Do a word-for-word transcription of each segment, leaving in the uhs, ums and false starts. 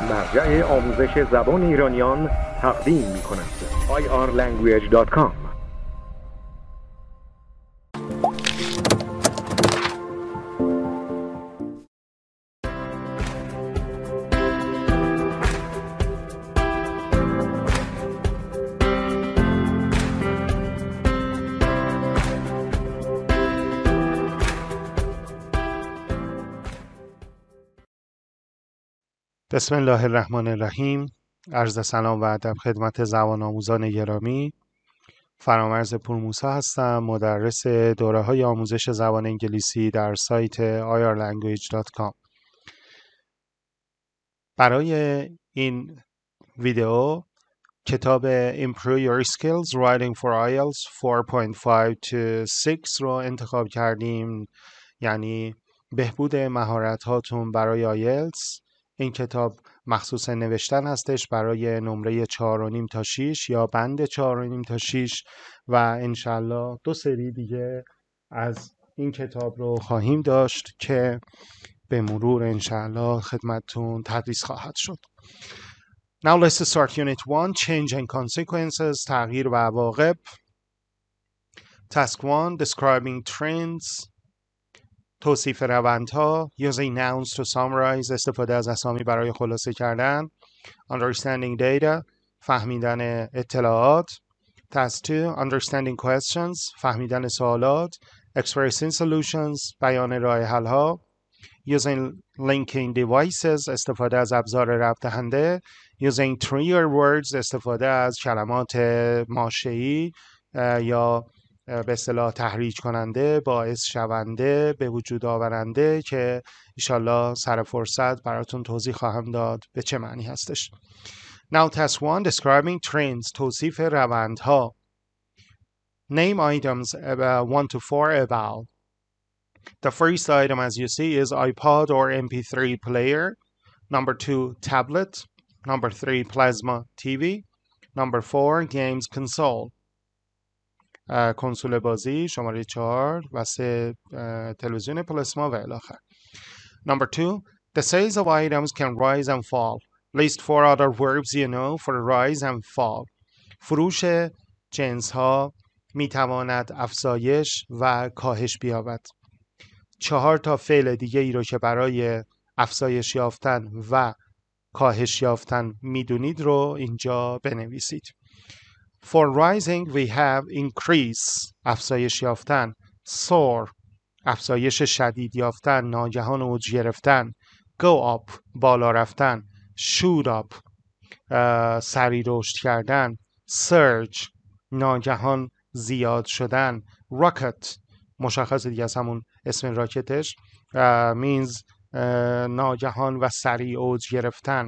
مرجع آموزش زبان ایرانیان تقدیم می کند آی آر لنگویج دات کام. بسم الله الرحمن الرحیم. عرض سلام و ادب خدمت زبان آموزان گرامی. فرامرز پورموسا هستم، مدرس دوره های آموزش زبان انگلیسی در سایت آی آر لنگویج دات کام. برای این ویدیو کتاب Improve Your Skills Writing for آی ای ال تی چهار و پنج تا شش رو انتخاب کردیم، یعنی بهبود مهارت هاتون برای آی ای ال تی. این کتاب مخصوص نوشتن هستش برای نمره چهار و نیم تا شش یا بند چهار و نیم تا شش و انشالله دو سری دیگه از این کتاب رو خواهیم داشت که به مرور انشالله خدمتتون تدریس خواهد شد. Now let's start unit one, change and consequences, تغییر و عواقب. Task one, describing trends, توصیف روندها. Using nouns to summarize, استفاده از اسامی برای خلاصه کردن. Understanding data, فهمیدن اطلاعات. Task two, understanding questions, فهمیدن سوالات. Expressing solutions, بیان راه حل ها. Using linking devices, استفاده از ابزار ربط دهنده. Using trigger words, استفاده از کلمات ماشه‌ای یا به اصطلاح تحریک کننده، باعث شونده، به وجود آورنده که انشالله سر فرصت براتون توضیح خواهم داد به چه معنی هستش. Now task one, describing trends, توصیف روندها. Name items about one to four about. The first item as you see is iPod or M P three player. Number two, tablet. Number three, plasma T V. Number four, games console. کنسول بازی شماره چهار و سه تلویزیون پلاسما و الی آخر. Number two, the sales of items can rise and fall. List four other verbs you know for rise and fall. فروش جنس ها می تواند افزایش و کاهش بیابد. چهار تا فعل دیگه ای رو که برای افزایش یافتن و کاهش یافتن میدونید رو اینجا بنویسید. For rising we have increase، افزایش یافتن. soar، افزایش شدید یافتن، ناگهان اوج گرفتن. go up، بالا رفتن. shoot up، سریع رشد کردن. surge، ناگهان زیاد شدن. rocket، مشخص دیگه از همون اسم راکتش، means ناگهان و سریع اوج گرفتن.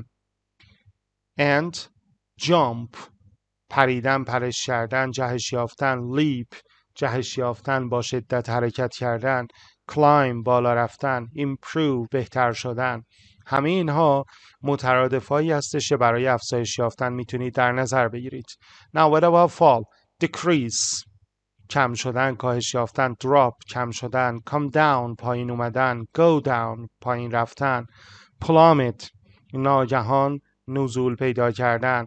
and jump، پریدن، پرش کردن، جهش یافتن. leap، جهش یافتن، با شدت حرکت کردن. climb، بالا رفتن. improve، بهتر شدن. همه اینها مترادفایی هستش که برای افزایش یافتن میتونید در نظر بگیرید. Now what about fall? decrease، کم شدن، کاهش یافتن. drop، کم شدن. come down، پایین اومدن. go down، پایین رفتن. plummet، ناگهان نزول پیدا کردن.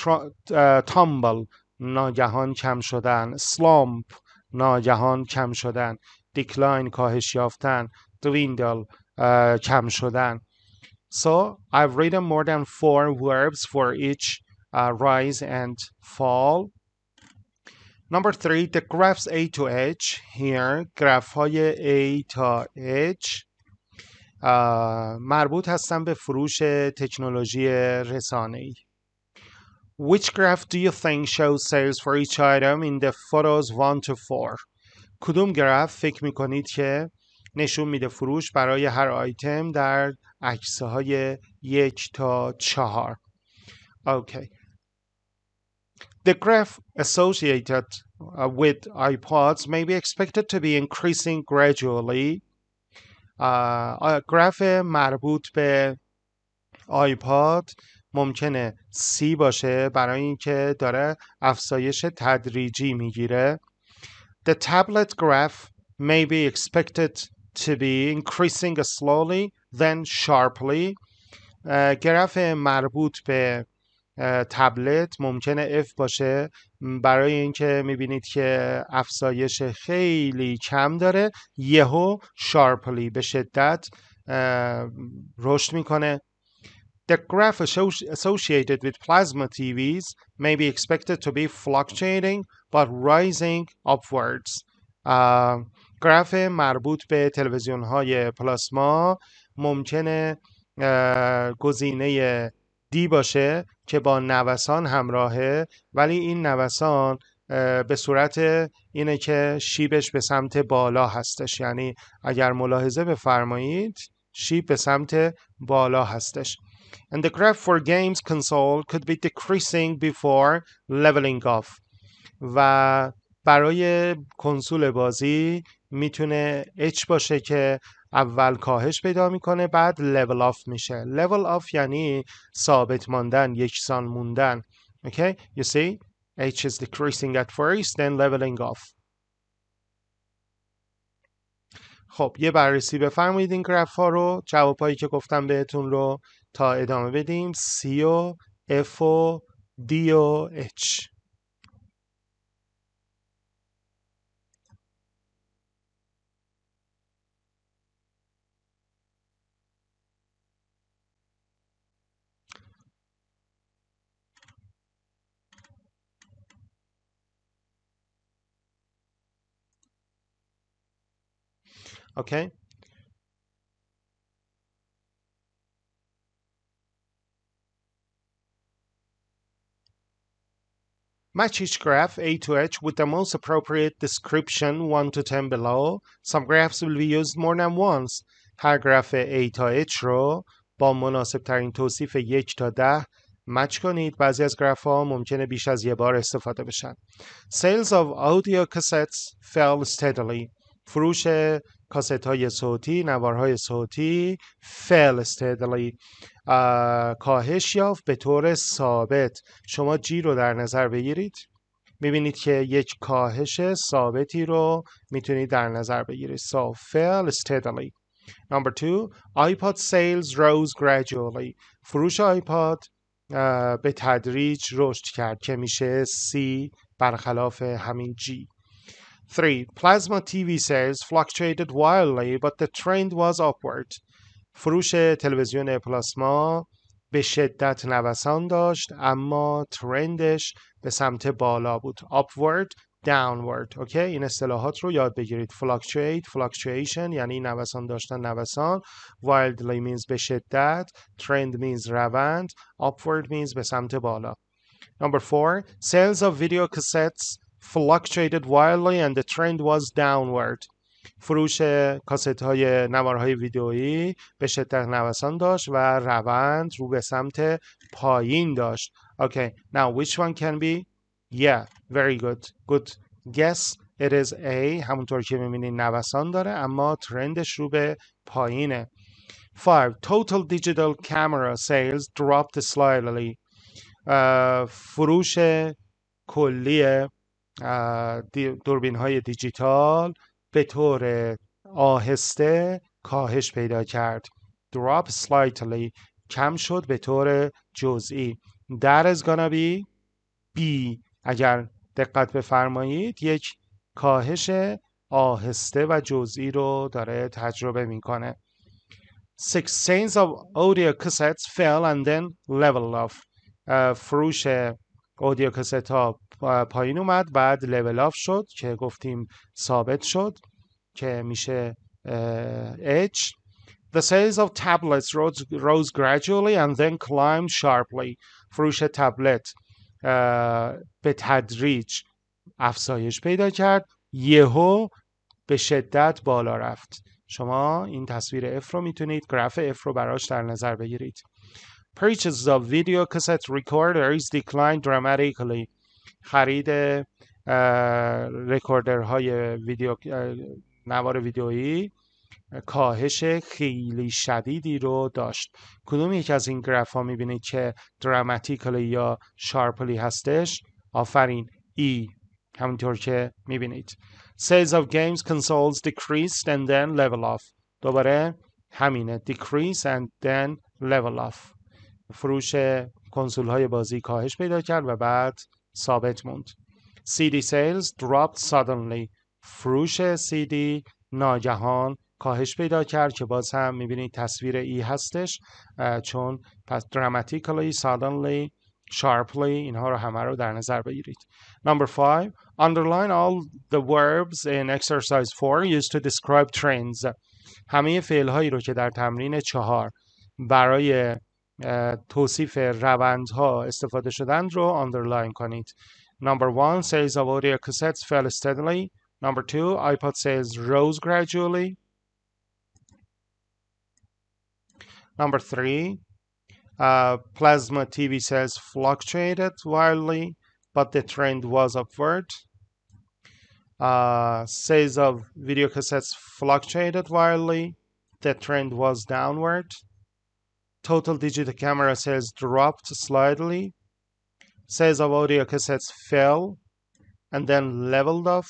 تامبل، ناگهان کم شدن. slump، ناگهان کم شدن. decline، کاهش یافتن. dwindle، کم شدن. So I've written more than four verbs for each uh, rise and fall. Number three, the graphs A to H. Here گراف های A تا H uh, مربوط هستن به فروش تکنولوژی رسانه‌ای. Which graph do you think shows sales for each item in the photos one to four? کدوم گراف فکر میکنید که نشون میده فروش برای هر آیتم در عکس‌های یک تا چهار؟ Okay. The graph associated uh, with iPods may be expected to be increasing gradually. uh, گراف مربوط به آیپاد ممکنه سی باشه برای اینکه داره افزایش تدریجی میگیره. The tablet graph may be expected to be increasing slowly then sharply. گراف مربوط به تبلت ممکنه F باشه برای اینکه میبینید که افزایش خیلی کم داره، یهو شارپلی به شدت رشد میکنه. The graph associated with plasma T Vs may be expected to be fluctuating but rising upwards. گراف مربوط به تلویزیون های پلاسما ممکنه گزینه دی باشه که با نوسان همراهه، ولی این نوسان به صورت اینه که شیبش به سمت بالا هستش، یعنی اگر ملاحظه بفرمایید شیب به سمت بالا هستش. And the graph for games console could be decreasing before leveling off. و برای کنسول بازی میتونه H باشه که اول کاهش پیدا میکنه بعد level off میشه. level off یعنی ثابت ماندن، یکسان موندن. Okay, you see H is decreasing at first then leveling off. خب یه بررسی بفرمایید این گراف ها رو، جواب هایی که گفتم بهتون رو تا ادامه بدیم. C و F و D و H. Okay. Match each graph A to H with the most appropriate description one to ten below. Some graphs will be used more than once. هر گراف A تا H رو با مناسب ترین توصیف یک تا ده مچ کنید. بعضی از گراف ها ممکنه بیش از یه بار استفاده بشن. Sales of audio cassettes fell steadily. فروش کاست های صوتی، نوارهای صوتی fell steadily. کاهش یافت به طور ثابت. شما G رو در نظر بگیرید، میبینید که یک کاهش ثابتی رو میتونید در نظر بگیرید. So fell steadily. Number two, iPod sales rose gradually. فروش آیپاد به تدریج رشد کرد که میشه C برخلاف همین G. Three, plasma T V sales fluctuated wildly but the trend was upward. فروش تلویزیون پلاسما به شدت نوسان داشت اما ترندش به سمت بالا بود. Upward, downward. اوکی، این اصطلاحات رو یاد بگیرید. Fluctuate, fluctuation یعنی نوسان داشتن، نوسان. Wildly means به شدت. Trend means روند. Upward means به سمت بالا. Number four, sales of video cassettes fluctuated wildly and the trend was downward. فروش کاست های نوارهای ویدئویی به شدت نوسان داشت و روند رو به سمت پایین داشت. Okay, now which one can be? Yeah, very good. Good guess. It is A. همونطور که می‌بینید نوسان داره اما ترندش رو به پایینه. Five, total digital camera sales dropped slightly. Uh, فروش کلی دوربین های دیجیتال به طور آهسته کاهش پیدا کرد. Drop slightly کم شد به طور جزئی. That is gonna be B. اگر دقت بفرمایید یک کاهش آهسته و جزئی رو داره تجربه میکنه. Six, sales of audio cassettes fell and then leveled off. فروش اودیو کست ها پایین اومد بعد level off شد که گفتیم ثابت شد که میشه H. The sales of tablets rose, rose gradually and then climbed sharply. فروش تبلت به تدریج افزایش پیدا کرد یهو به شدت بالا رفت. شما این تصویر F رو میتونید گراف F رو براش در نظر بگیرید. Purchases of video cassette recorders declined dramatically. خرید رکوردرهای ویدیو نوار ویدیویی کاهش خیلی شدیدی رو داشت. کدوم یک از این گراف ها میبینید که دراماتیکلی یا شارپلی هستش؟ آفرین E. همونطور که میبینید. Sales of games consoles decreased and then level off. دوباره همینه. Decrease and then level off. فروش کنسول های بازی کاهش پیدا کرد و بعد ثابت موند. سی دی sales dropped suddenly. فروش سی دی ناگهان کاهش پیدا کرد که باز هم میبینید تصویر ای هستش چون پس dramatically, suddenly, sharply اینها رو همه رو در نظر بگیرید. Number five, underline all the verbs in exercise four used to describe trends. همه فعل هایی رو که در تمرین چهار برای توصیف روندها استفاده شدند رو underline کنید. Number one, sales of audio cassettes fell steadily. Number two, iPod sales rose gradually. Number three, uh, plasma T V sales fluctuated wildly, but the trend was upward. Uh, sales of video cassettes fluctuated wildly, the trend was downward. Total digital camera sales dropped slightly. Sales of audio cassettes fell and then leveled off.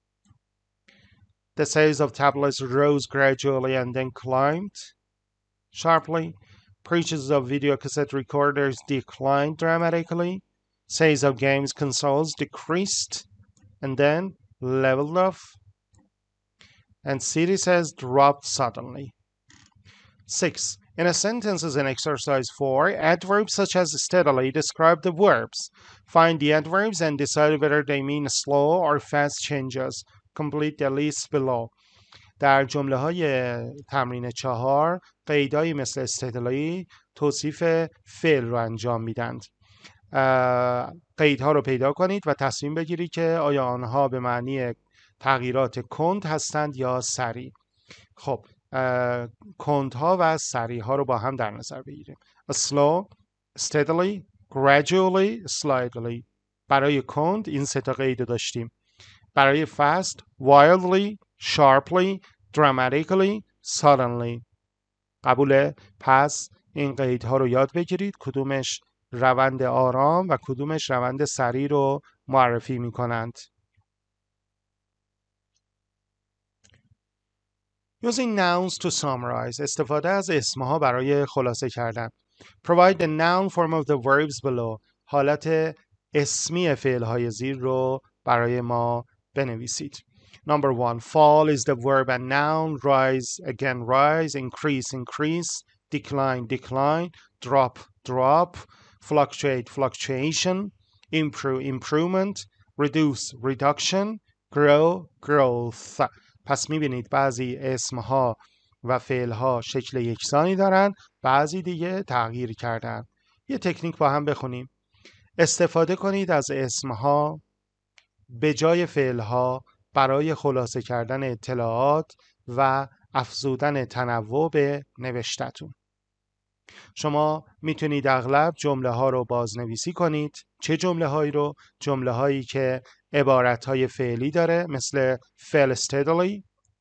The sales of tablets rose gradually and then climbed sharply. Purchases of video cassette recorders declined dramatically. Sales of games consoles decreased and then leveled off. And C D sales dropped suddenly. Six. In a sentences in exercise four, adverbs such as steadily describe the verbs. Find the adverbs and decide whether they mean slow or fast changes. Complete the list below. در جمله های تمرین چهار قیدایی مثل steadily توصیف فعل رو انجام میدند. قیدها رو پیدا کنید و تصمیم بگیرید که آیا آنها به معنی تغییرات کند هستند یا سریع. خب کندها و سریع ها رو با هم در نظر بگیریم. slow, steadily, gradually, slightly. برای کند این سه تا قید داشتیم. برای fast, wildly, sharply, dramatically, suddenly. قبوله؟ پس این قیدها رو یاد بگیرید کدومش روند آرام و کدومش روند سریع رو معرفی می کنند. Using nouns to summarize. استفاده از اسمها برای خلاصه کردن. Provide the noun form of the verbs below. حالت اسمی فعلهای زیر رو برای ما بنویسید. Number one, fall is the verb and noun. Rise, again rise. Increase, increase. Decline, decline. Drop, drop. Fluctuate, fluctuation. Improve, improvement. Reduce, reduction. Grow, growth. پس میبینید بعضی اسمها و فعلها شکل یکسانی دارن، بعضی دیگه تغییر کردن. یه تکنیک با هم بخونیم. استفاده کنید از اسمها به جای فعلها برای خلاصه کردن اطلاعات و افزودن تنوع به نوشتتون. شما میتونید اغلب جمله ها رو بازنویسی کنید. چه جمله هایی رو؟ جمله هایی که عبارت های فعلی داره مثل fell steadily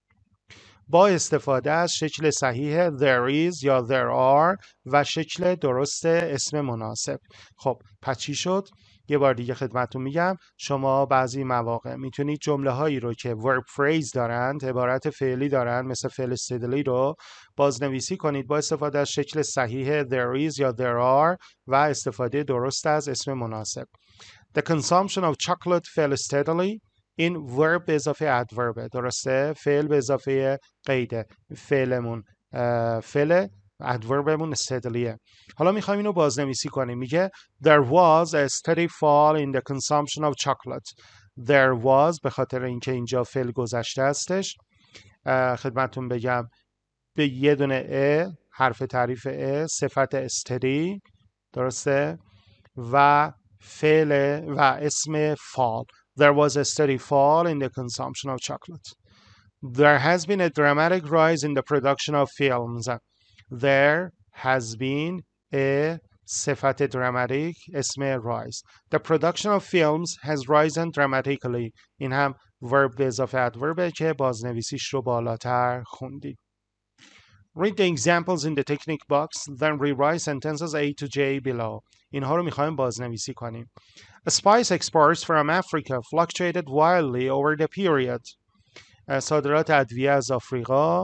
با استفاده از شکل صحیح there is یا there are و شکل درست اسم مناسب. خب پس چی شد؟ یه بار دیگه خدمتتون میگم شما بعضی مواقع میتونید جمله هایی رو که verb phrase دارند، عبارت فعلی دارند مثل fell steadily رو بازنویسی کنید با استفاده از شکل صحیح there is یا there are و استفاده درست از اسم مناسب. The consumption of chocolate fell steadily. این verb به اضافه adverb درسته؟ فعل به اضافه قیده. فعلمون فعل adverbمون steadilyه. حالا میخوایم اینو بازنویسی کنیم. میگه there was a steady fall in the consumption of chocolate. There was به خاطر اینکه اینجا فعل گذشته هستش خدمتتون بگم به یه دونه ا حرف تعریف ا صفت steady درسته و فعل و اسم fall. There was a steady fall in the consumption of chocolate. There has been a dramatic rise in the production of films. There has been a صفت dramatic اسم rise. The production of films has risen dramatically. این هم verb به اضافه adverb که بازنویسیش رو بالاتر خوندید. Read the examples in the technique box, then rewrite sentences A to J below. اینها رو میخوایم بازنویسی کنیم. Spice exports from Africa fluctuated wildly over the period. صادرات ادویه از آفریقا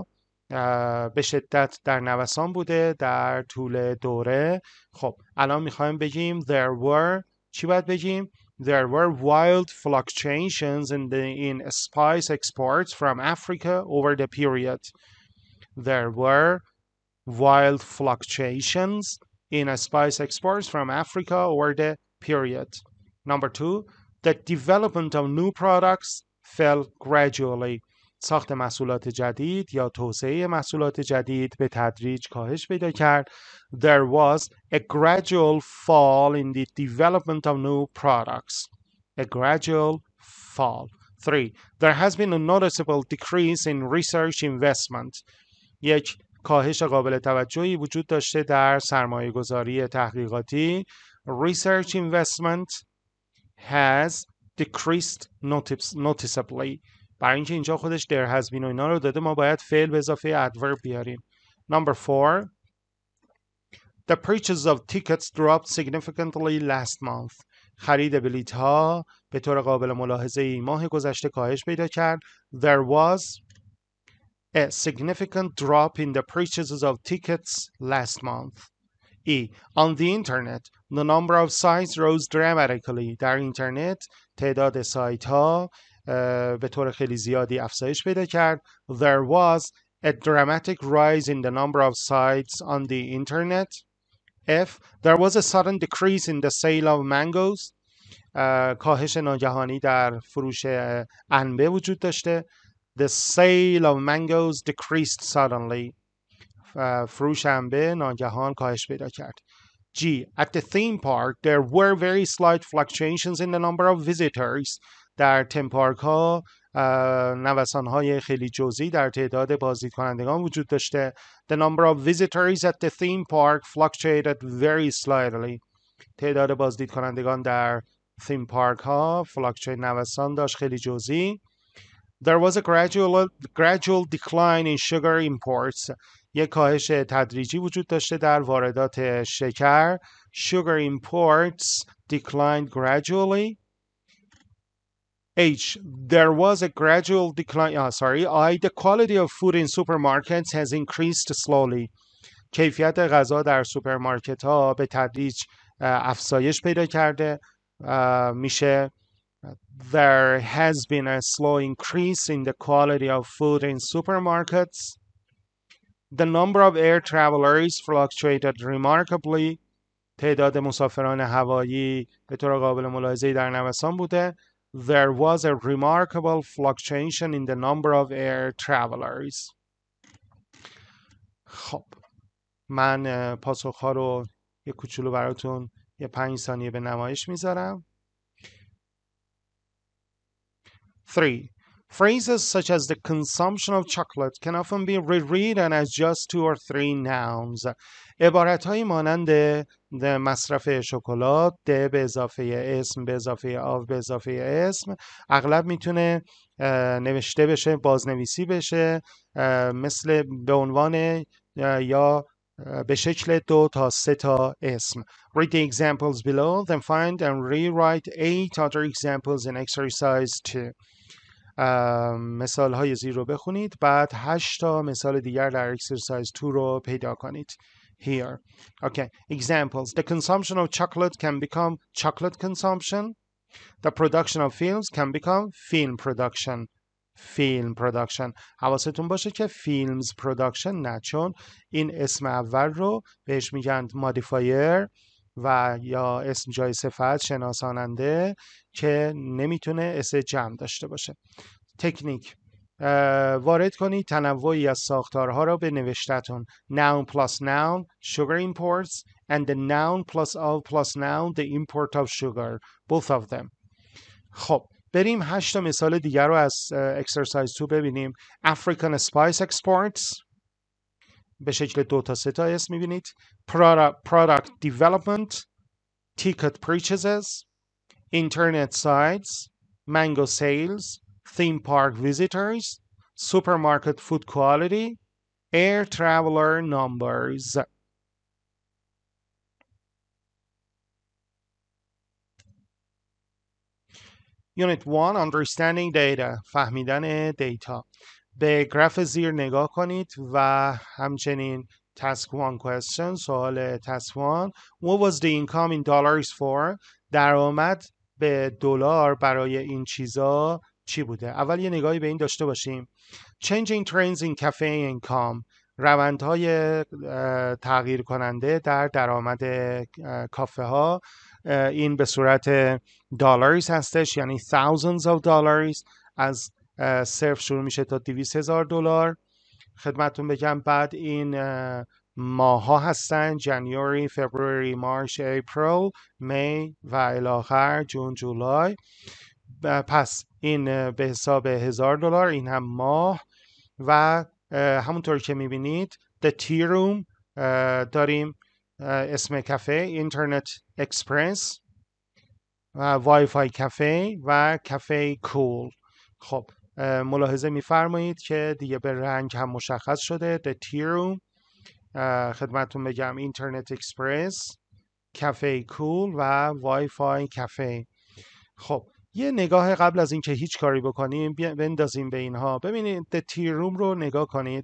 به شدت در نوسان بوده در طول دوره. خب الان میخوایم بگیم there were چی باید بگیم؟ There were wild fluctuations in the in spice exports from Africa over the period. There were wild fluctuations in spice exports from Africa over the period. Number two, the development of new products fell gradually. ساخت محصولات جدید یا توسعه محصولات جدید به تدریج کاهش پیدا کرد. There was a gradual fall in the development of new products. A gradual fall. Three, there has been a noticeable decrease in research investment. یک کاهش قابل توجهی وجود داشته در سرمایه گذاری تحقیقاتی. Research investment has decreased noticeably. برای اینکه اینجا خودش there has been و اینا رو داده ما باید فعل به اضافه adverb بیاریم. Number four, the purchase of tickets dropped significantly last month. خرید بلیط ها به طور قابل ملاحظه ای ماه گذشته کاهش پیدا کرد. There was a significant drop in the purchases of tickets last month. E. On the internet, the number of sites rose dramatically. در اینترنت تعداد سایت ها به طور خیلی زیادی افزایش پیدا کرد. There was a dramatic rise in the number of sites on the internet. F. There was a sudden decrease in the sale of mangoes. کاهش ناگهانی در فروش انبه وجود داشته. The sale of mangoes decreased suddenly. فروش انبه ناگهان کاهش پیدا کرد. G. At the theme park, there were very slight fluctuations in the number of visitors. در تیم پارک ها نوسان های خیلی جزئی در تعداد بازدید کنندگان وجود داشته. The number of visitors at the theme park fluctuated very slightly. تعداد بازدید کنندگان در تیم پارک ها fluctuate نوسان داشت خیلی جزئی. There was a gradual, gradual decline in sugar imports. یک کاهش تدریجی وجود داشته در واردات شکر. Sugar imports declined gradually. H. There was a gradual decline. Oh, sorry. I. The quality of food in supermarkets has increased slowly. کیفیت غذا در سوپرمارکت ها به تدریج افزایش پیدا کرده. میشه There has been a slow increase in the quality of food in supermarkets. The number of air travelers fluctuated remarkably. تعداد مسافران هوایی به طور قابل ملاحظه‌ای در نوسان بوده. There was a remarkable fluctuation in the number of air travelers. خب من پاسخ‌ها رو یه کوچولو براتون یه پنج ثانیه به نمایش میذارم. Three. Phrases such as the consumption of chocolate can often be rewritten as just two or three nouns. عبارت‌هایی مانند مصرف شکلات، ده به اضافه اسم به اضافه آب به اضافه اسم اغلب میتونه نوشته بشه، بازنویسی بشه مثل به عنوان یا به شکل دو تا سه تا اسم. Read the examples below, then find and rewrite eight other examples in exercise two. مثال های زیر رو بخونید بعد هشت تا مثال دیگر در exercise two رو پیدا کنید. Here. Okay. Examples. The consumption of chocolate can become chocolate consumption. The production of films can become film production. Film production. حواستون باشه که films production نه، چون این اسم اول رو بهش میگن modifier و یا اسم جای صفت شناساننده که نمیتونه اس جمع داشته باشه. تکنیک. وارد کنید تنوعی از ساختارها را به نوشته‌تون. Noun plus noun, sugar imports, and the noun plus of plus noun, the import of sugar. Both of them. خب بریم هشت تا مثال دیگر رو از exercise two ببینیم. African spice exports به شکل دو تا سه تا اسم میبینید. Product, product development, ticket purchases, internet sites, mango sales, theme park visitors, supermarket food quality, air traveler numbers. Unit one, understanding data. فهمیدن دیتا. به گراف زیر نگاه کنید و همچنین task one question سوال task one what was the income in dollars for درآمد به دلار برای این چیزا چی بوده. اول یه نگاهی به این داشته باشیم. changing trends in cafe income روندهای تغییر کننده در درآمد کافه ها این به صورت دلارز هستش، یعنی thousands of dollars از صرف شروع میشه تا دویست هزار دلار. خدمتتون بگم بعد این ماه ها هستن جنوری، فبروری، مارچ، اپریل، می و الی آخر جون، جولای. پس این به حساب هزار دلار، این هم ماه. و همونطور که میبینید The Tea Room داریم اسم کافه، اینترنت اکسپرس و وای فای کافه و کافه کول. خب ملاحظه میفرمایید که دیگه به رنگ هم مشخص شده The Tea Room، خدمتتون بگم اینترنت اکسپرس، کافه کول و وای فای کافه. خب یه نگاه قبل از اینکه هیچ کاری بکنیم بندازیم به اینها. ببینید The Tea Room رو نگاه کنید.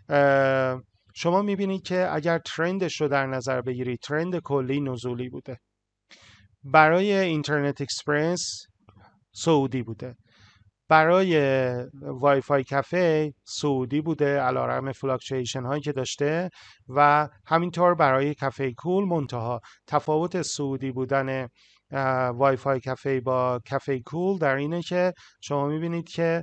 شما میبینید که اگر ترندش رو در نظر بگیرید ترند کلی نزولی بوده، برای اینترنت اکسپرس سعودی بوده، برای وای فای کافه سعودی بوده علیرغم فلاکچویشن هایی که داشته، و همینطور برای کافه کول. منتها تفاوت سعودی بودن وای فای کافه با کافه کول در اینه که شما میبینید که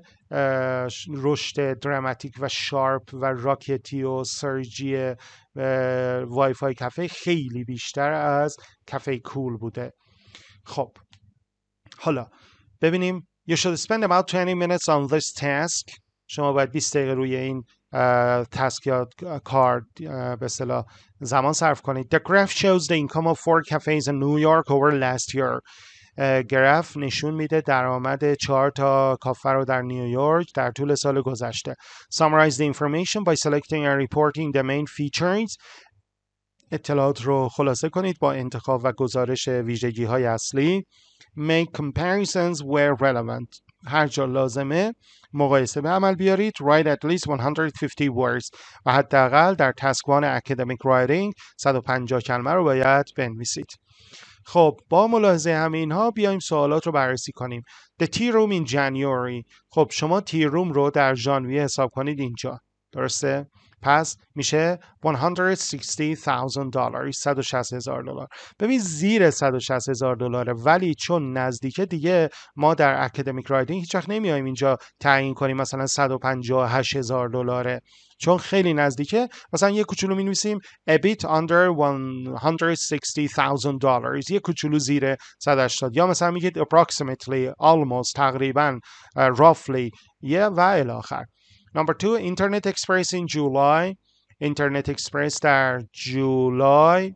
رشد دراماتیک و شارپ و راکتی و سرجی وای فای کافه خیلی بیشتر از کافه کول بوده. خب حالا ببینیم You should spend about twenty minutes on this task. شما باید بیست دقیقه روی این تاسک یا کار به اصطلاح زمان صرف کنید. The graph shows the income of four cafes in New York over last year. گراف نشون میده درآمد چهار تا کافه رو در نیویورک در طول سال گذشته. Summarize the information by selecting and reporting the main features. اطلاعات رو خلاصه کنید با انتخاب و گزارش ویژگی های اصلی. Make comparisons where relevant. هر جا لازمه مقایسه به عمل بیارید. Write at least one hundred fifty words. و حداقل در task one academic writing صد و پنجاه کلمه رو باید بنویسید. خب با ملاحظه همه اینها بیایم سوالات رو بررسی کنیم. The tea room in January. خب شما تی روم رو در ژانویه حساب کنید اینجا، درسته؟ پس میشه one hundred sixty thousand dollars صد و شصت هزار دلار. ببین زیر صد و شصت هزار دلاره، ولی چون نزدیکه دیگه ما در اکادمیک رایتینگ هیچ وقت نمیایم اینجا تعیین کنیم مثلا صد و پنجاه و هشت هزار دلاره، چون خیلی نزدیکه. مثلا یه کوچولو می‌نویسیم a bit under one hundred sixty thousand dollars، یه کوچولو زیر صد و هشتاد، یا مثلا میگید approximately almost تقریبا uh, roughly یه و الی آخر. Number two, Internet Express in July. Internet Express در جولای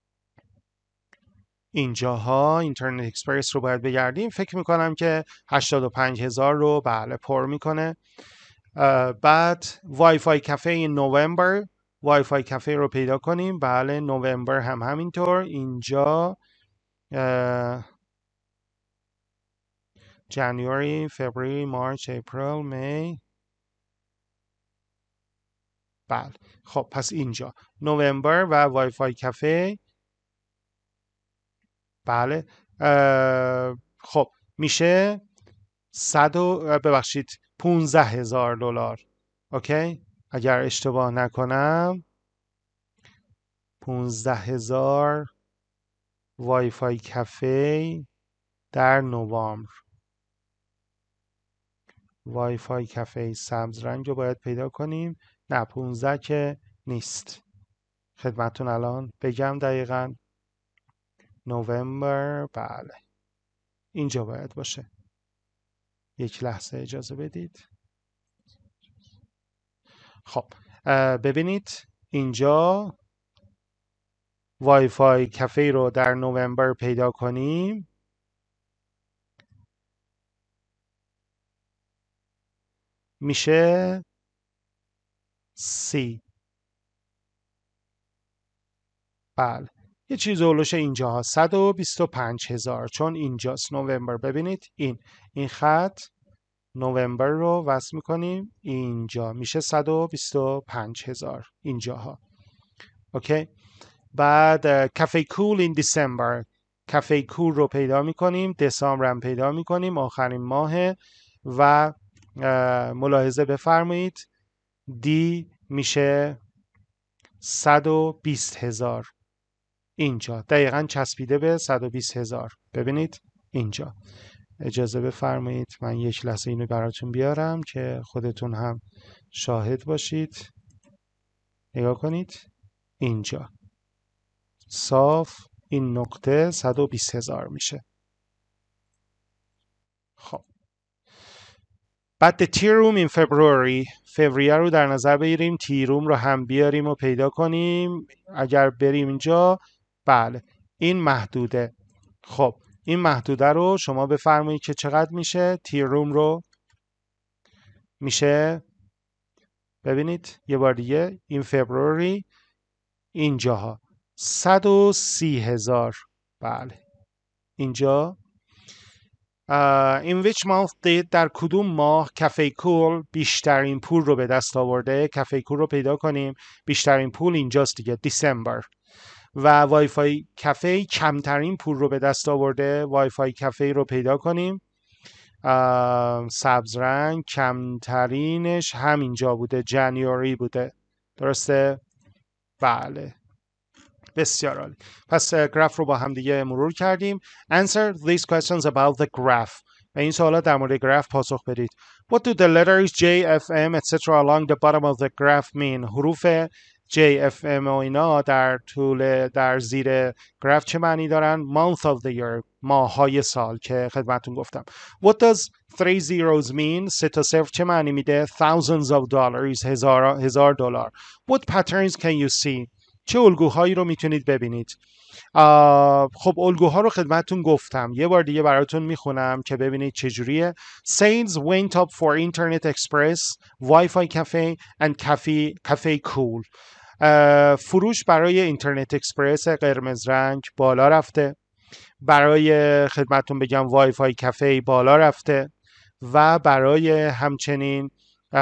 اینجاها اینترنت اکسپرس رو باید بگردیم. فکر میکنم که هشتاد و پنج هزار رو بله پر میکنه. بعد وای فای کافه این نوامبر، وای فای کافه رو پیدا کنیم. بله نوامبر هم همینطور. اینجا جنوری، فبروری، مارچ، اپریل، می. بله خب پس اینجا نوامبر و وای فای کافه. بله خب میشه صد و ببخشید پونزده هزار دلار. اوکی اگر اشتباه نکنم پونزده هزار وای فای کافه در نوامبر. وای فای کافه سبز رنگ رو باید پیدا کنیم. نه پونزده که نیست، خدمتون الان بگم دقیقاً. نوامبر بله اینجا باید باشه. یک لحظه اجازه بدید. خب ببینید اینجا وای فای کافه رو در نوامبر پیدا کنیم. میشه سی. بله یه چیز اولوشه اینجا ها صد و بیست و پنج هزار، چون اینجاست نوامبر. ببینید این این خط نوامبر رو وصل میکنیم اینجا، میشه صد و بیست و پنج هزار اینجاها. اوکی. بعد کافه کول این دیسمبر، کافه کول رو پیدا میکنیم، دسامبر هم پیدا میکنیم، آخرین ماه. و ملاحظه بفرمایید دی میشه صد و بیست هزار اینجا، دقیقا چسبیده به صد و بیست هزار. ببینید اینجا. اجازه بفرمایید من یک لحظه اینو براتون بیارم که خودتون هم شاهد باشید. نگاه کنید اینجا صاف این نقطه صد و بیست هزار میشه. خب بعد تی روم این فبروری، فوریه رو در نظر بگیریم، تی روم رو هم بیاریم و پیدا کنیم. اگر بریم اینجا، بله این محدوده. خب این محدوده رو شما بفرمایید که چقدر میشه. تی روم رو میشه، ببینید یه بار دیگه، این فبروری اینجاها صد و سی هزار. بله اینجا. این which month did، در کدوم ماه کافه کول بیشترین پول رو به دست آورده. کافه کول رو پیدا کنیم، بیشترین پول اینجاست دیگه، دیسمبر. و وای فای کافه کمترین پول رو به دست آورده. وای فای کافه رو پیدا کنیم، سبز رنگ، کمترینش همینجا بوده، جنیوری بوده، درسته؟ بله بسیار عالی. پس گراف رو با هم دیگه مرور کردیم. Answer these questions about the graph. و این سوالات در مورد گراف پاسخ بدید. What do the letters J, F, M, et cetera along the bottom of the graph mean? حروف J, F, M و اینا در طول در زیر گراف چه معنی دارن؟ Month of the year، ماه‌های سال که خدمتتون گفتم. What does three zeros mean؟ سه تا صفر چه معنی میده؟ Thousands of dollars، هزار هزار دلار. What patterns can you see؟ چه الگوهایی رو میتونید ببینید؟ خب الگوها رو خدمتتون گفتم، یه بار دیگه براتون میخونم که ببینید چجوریه. Sales went up for Internet Express, Wi-Fi Cafe and Cafe, Cafe Cool. فروش برای اینترنت اکسپرس قرمز رنگ بالا رفته، برای خدمتتون بگم وای فای کافه بالا رفته، و برای همچنین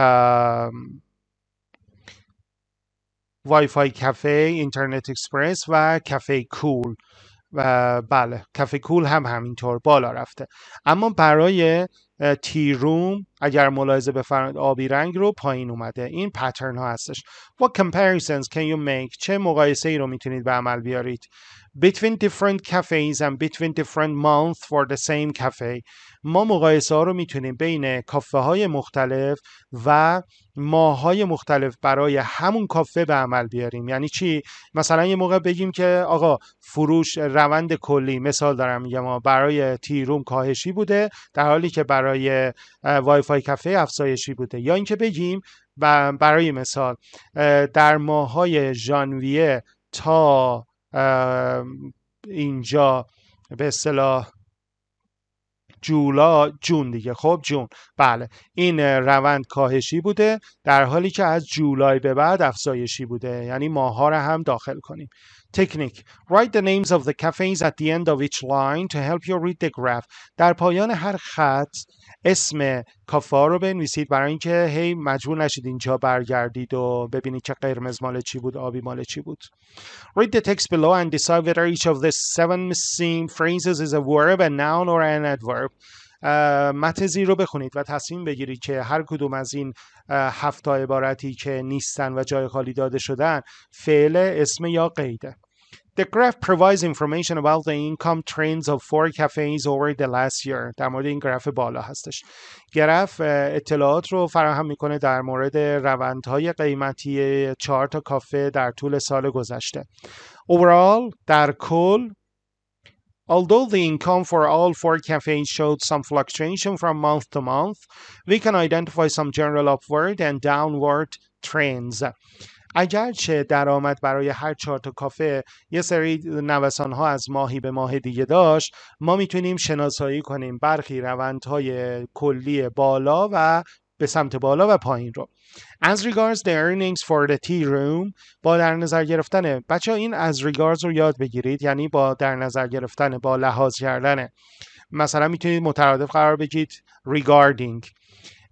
وای فای کافه، اینترنت اکسپرس و کافه کول، و بله کافه کول هم همینطور بالا رفته. اما برای تی روم اگر ملاحظه بفرمایید آبی رنگ رو پایین اومده. این پترن ها هستش. What comparisons can you make؟ چه مقایسه ای رو میتونید به عمل بیارید؟ Between different cafes and between different months for the same cafe. ما مقایسه ها رو میتونیم بین کافه های مختلف و ماه های مختلف برای همون کافه به عمل بیاریم. یعنی چی؟ مثلا یه موقع بگیم که آقا فروش روند کلی، مثال دارم میگم، ما برای تی روم کاهشی بوده در حالی که برای وای فای کافه افزایشی بوده. یا اینکه بگیم برای مثال در ماه‌های ژانویه تا اینجا به اصطلاح جولا جون دیگه، خب جون، بله این روند کاهشی بوده در حالی که از جولای به بعد افزایشی بوده. یعنی ماها رو هم داخل کنیم. تکنیک: Write the names of the cafes at the end of each line to help you read the graph. در پایان هر خط اسم کافه رو بنویسید برای اینکه هی مجبور نشید اینجا برگردید و ببینید که قرمز مال چی بود، آبی مال چی بود. Read the text below and decide whether each of the seven missing phrases is a verb, a noun or an adverb. متن زیر رو بخونید و تصمیم بگیرید که هر کدوم از این هفت تا عبارتی که نیستن و جای خالی داده شدن فعل، اسم یا قیده. The graph provides information about the income trends of four cafes over the last year. در مورد این گراف بالا هستش. گراف اطلاعات رو فراهم میکنه در مورد روندهای قیمتی چهار تا کافه در طول سال گذشته. Overall، در کل، although the income for all four cafes showed some fluctuation from month to month, we can identify some general upward and downward trends. اگرچه درآمد برای هر چهار تا کافه یه سری نوسان ها از ماهی به ماه دیگه داشت، ما میتونیم شناسایی کنیم برخی روندهای کلی بالا و به سمت بالا و پایین رو. As regards the earnings for the tea room، با در نظر گرفتن، بچه ها این as regards رو یاد بگیرید، یعنی با در نظر گرفتن، با لحاظ کردن. مثلا میتونید مترادف قرار بگید regarding.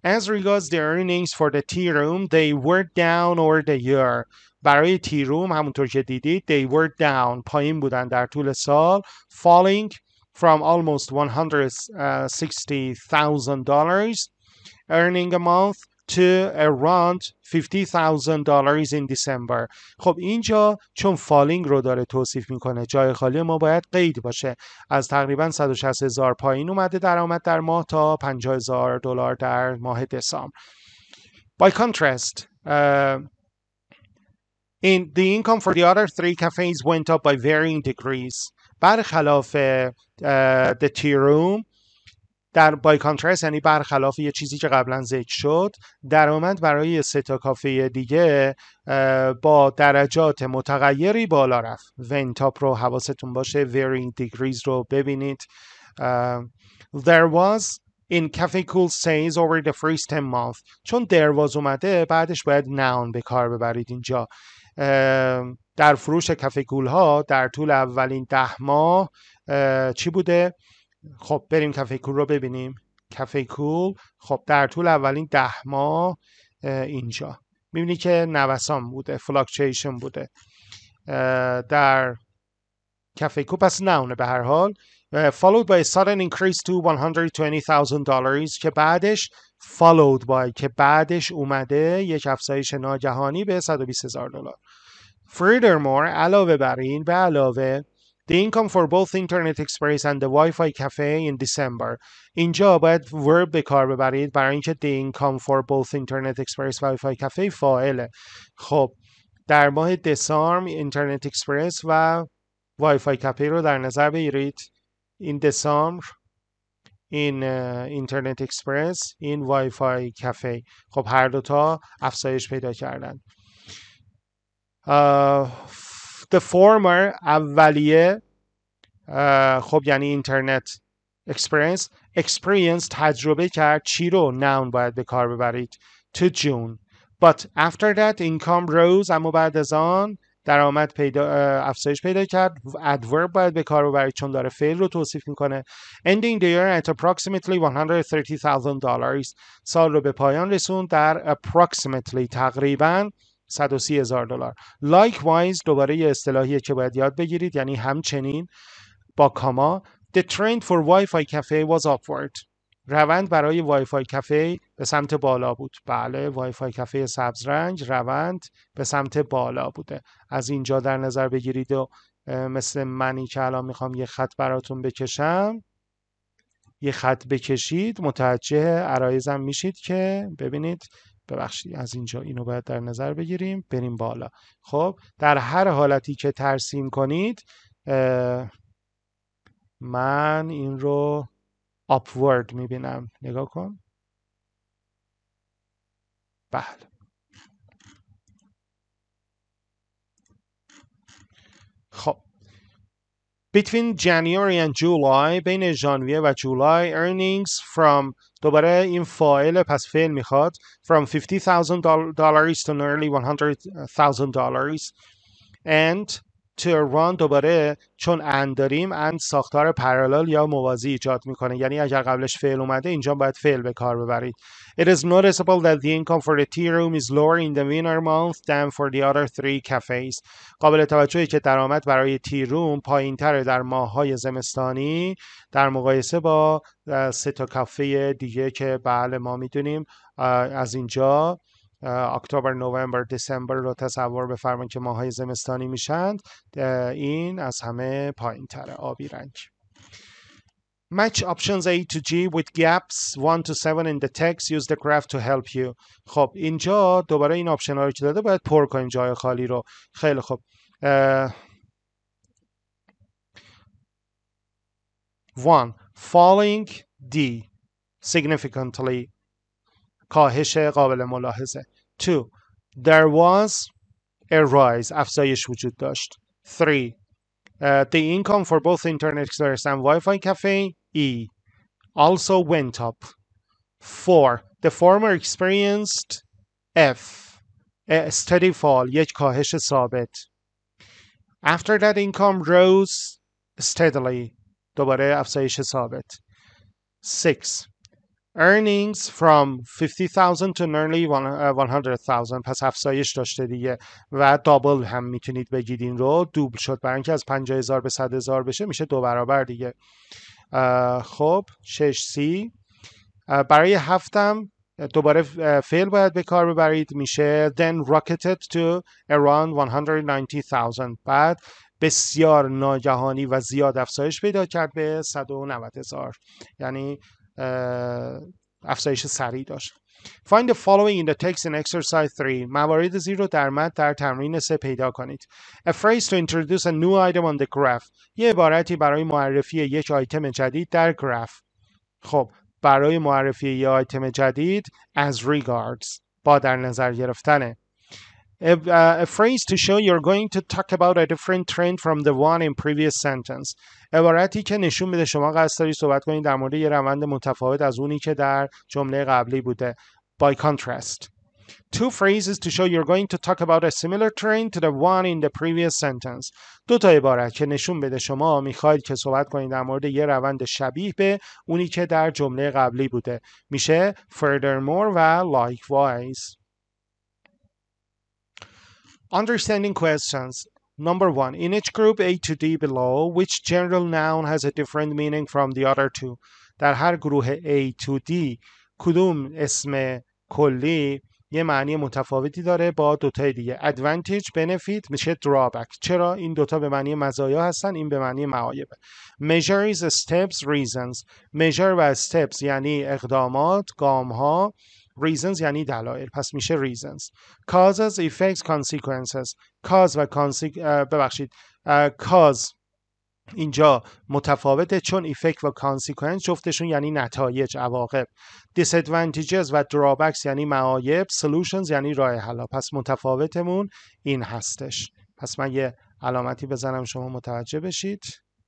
As regards the earnings for the tea room, they were down over the year. برای تی روم همونطور که دیدید they were down پایین بودن در طول سال falling from almost one hundred sixty thousand dollars earning a month to around fifty thousand dollars in December. خب اینجا چون فالینگ رو داره توصیف میکنه جای خالی ما باید قید باشه. از تقریبا صد و شصت هزار پایین اومده درآمد در ماه تا پنجاه هزار دلار در ماه دسامبر. By contrast, uh, in the income for the other three cafes went up by varying degrees. برخلاف uh, the tea room در by contrast یعنی برخلاف یه چیزی که قبلا ذکر شد درآمد برای سه تا کافه دیگه با درجات متغیری بالا رفت. went up رو حواستون باشه varying degrees رو ببینید. uh, there was in Cafe Cool sales over the first ten months. چون there was اومده بعدش باید noun به کار ببرید اینجا. در فروش کافه کول ها در طول اولین ده ماه چی بوده؟ خب بریم کافه کول رو ببینیم. کافه کول خب در طول اولین ده ماه اینجا میبینی که نوسان بوده فلاکچویشن بوده در کافه کول. پس نونه به هر حال. followed by a sudden increase to one hundred twenty thousand dollars که بعدش followed by که بعدش اومده یک افزایش ناگهانی به صد و بیست هزار دلار. Furthermore علاوه بر این به علاوه the income for both Internet Express and the Wi-Fi Cafe in December. اینجا باید verb به کار ببرید برای اینکه the income for both Internet Express و Wi-Fi Cafe فاعله. خب در ماه دسامبر اینترنت اکسپرس و Wi-Fi Cafe رو در نظر بگیرید. این دسامبر این اینترنت اکسپرس این Wi-Fi Cafe خب هر دوتا افزایش پیدا کردن. uh, the former اولیه uh, خب یعنی اینترنت اکسپرس experience تجربه کرد چی رو noun باید به کار ببرید to June but after that income rose اما بعد از آن درآمد پیدا افزایش پیدا کرد. adverb باید به کار ببرید چون داره فعل رو توصیف میکنه. ending the year at approximately one hundred thirty thousand dollars سال رو به پایان رسوند در approximately تقریبا صد و سی هزار دلار. likewise دوباره یه اصطلاحیه که باید یاد بگیرید یعنی همچنین با کاما. the trend for Wi-Fi Cafe was upward روند برای وای فای کافه به سمت بالا بود. بله وای فای کافه سبز رنگ روند به سمت بالا بوده. از اینجا در نظر بگیرید و مثل منی که الان میخوام یه خط براتون بکشم یه خط بکشید متوجه عرایزم میشید که ببینید ببخشید از اینجا اینو باید در نظر بگیریم بریم بالا. خب در هر حالتی که ترسیم کنید من این رو upward میبینم. نگاه کن. بله خب between January and July بین ژانویه و جولای earnings from دوباره این فاعل پس فعل میخواد from fifty thousand dollars to nearly one hundred thousand dollars and to run دوباره چون and داریم and ساختار پرالل یا موازی ایجاد میکنه یعنی اگر قبلش فعل اومده اینجا باید فعل به کار ببرید. It is noticeable that the income for the tea room is lower in the winter month than for the other three cafes. قابل توجهی که درآمد برای تی روم پایین تره در ماه‌های زمستانی در مقایسه با سه تا کافه دیگه که بله ما میدونیم. از اینجا اکتبر، نوامبر، دسامبر رو تصور بفرمایید که ماهای زمستانی میشند. این از همه پایین تره آبی رنگ. Match options A to G with gaps one to seven in the text. Use the graph to help you. خب اینجا دوباره این آپشن ها رو که داده باید پر کنیم جای خالی رو. خیلی خب uh, one falling D significantly کاهش قابل ملاحظه. two there was a rise افزایش وجود داشت. three uh, the income for both Internet Express and Wi-Fi Cafe E also went up. four the former experienced F a steady fall یک کاهش ثابت. after that income rose steadily دوباره افزایش ثابت. six earnings from fifty thousand to nearly one hundred thousand. پس افزایش داشته دیگه و دابل هم میتونید بگید این رو، دوبل شد. برای اینکه از پنجاه هزار به صد هزار بشه میشه دو برابر دیگه. خب شش سی. برای هفتم دوباره فعل باید به کار ببرید، میشه then rocketed to around one hundred ninety thousand. بعد بسیار ناگهانی و زیاد افزایش پیدا کرد به صد و نود هزار، یعنی افزایش سریع داشت. Find the following in the text in exercise three. موارد زیر رو در متن در تمرین سه پیدا کنید. A phrase to introduce a new item on the graph. یه عبارتی برای معرفی یک آیتم جدید در گراف. خب برای معرفی یک آیتم جدید as regards با در نظر گرفتنه. A, uh, a phrase to show you're going to talk about a different trend from the one in previous sentence. عبارتی که نشون میده شما قصد دارید صحبت کنید در مورد یه روند متفاوت از اونی که در جمله قبلی بوده. By contrast. Two phrases to show you're going to talk about a similar trend to the one in the previous sentence. دو تا عبارت که نشون بده شما میخواید که صحبت کنید در مورد یه روند شبیه به اونی که در جمله قبلی بوده. میشه furthermore و likewise. Understanding questions. Number one. In each group A to D below, which general noun has a different meaning from the other two? در هر گروه A to D کدوم اسم کلی یه معنی متفاوتی داره با دوتای دیگه. Advantage, benefit میشه drawback. چرا؟ این دوتا به معنی مزایا هستن، این به معنی معایبه. Measures, steps, reasons. Measure و steps یعنی اقدامات، گامها. Reasons یعنی دلایل، پس میشه reasons. Causes, effects, consequences. Cause و consequences ببخشید cause اینجا متفاوته چون effect و consequence جفتشون یعنی نتایج، عواقب. Disadvantages و drawbacks یعنی معایب. Solutions یعنی راه حل. پس متفاوتمون این هستش. پس من یه علامتی بزنم شما متوجه بشید.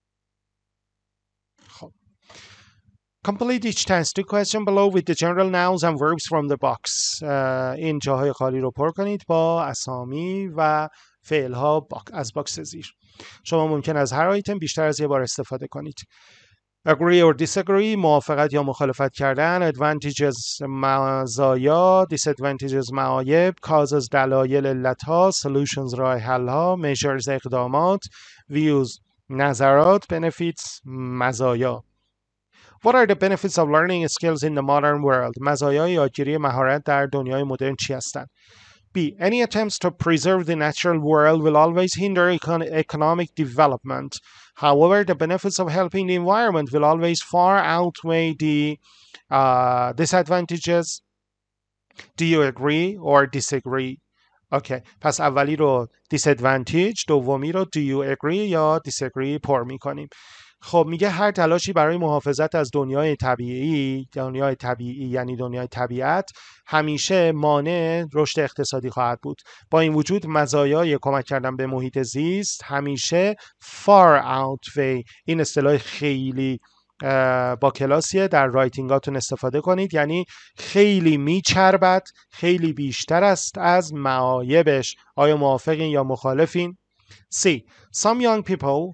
خب Complete each task. The question below with the general nouns and verbs from the box. این جاهای خالی رو پر کنید با اسامی و فعل‌ها از باکس زیر. شما ممکن از هر آیتم بیشتر از یه بار استفاده کنید. Agree or disagree موافقت یا مخالفت کردن. Advantages مزایا. Disadvantages معایب. Causes دلایل علتها. Solutions راه حل‌ها. Measures اقدامات. Views نظرات. Benefits مزایا. What are the benefits of learning skills in the modern world? مزایای یادگیری مهارت در دنیای مدرن چی هستند؟ B. Any attempts to preserve the natural world will always hinder econ- economic development. However, the benefits of helping the environment will always far outweigh the uh, disadvantages. Do you agree or disagree? Okay. پس اولی رو disadvantage، دومی رو do you agree یا disagree پر میکنیم. خب میگه هر تلاشی برای محافظت از دنیای طبیعی، دنیای طبیعی یعنی دنیای طبیعت، همیشه مانع رشد اقتصادی خواهد بود. با این وجود مزایای کمک کردن به محیط زیست همیشه far outweigh، این اصطلاح خیلی با کلاسیه، در رایتینگاتون استفاده کنید، یعنی خیلی میچربد، خیلی بیشتر است از معایبش. آیا موافقین یا مخالفین؟ C. Some young people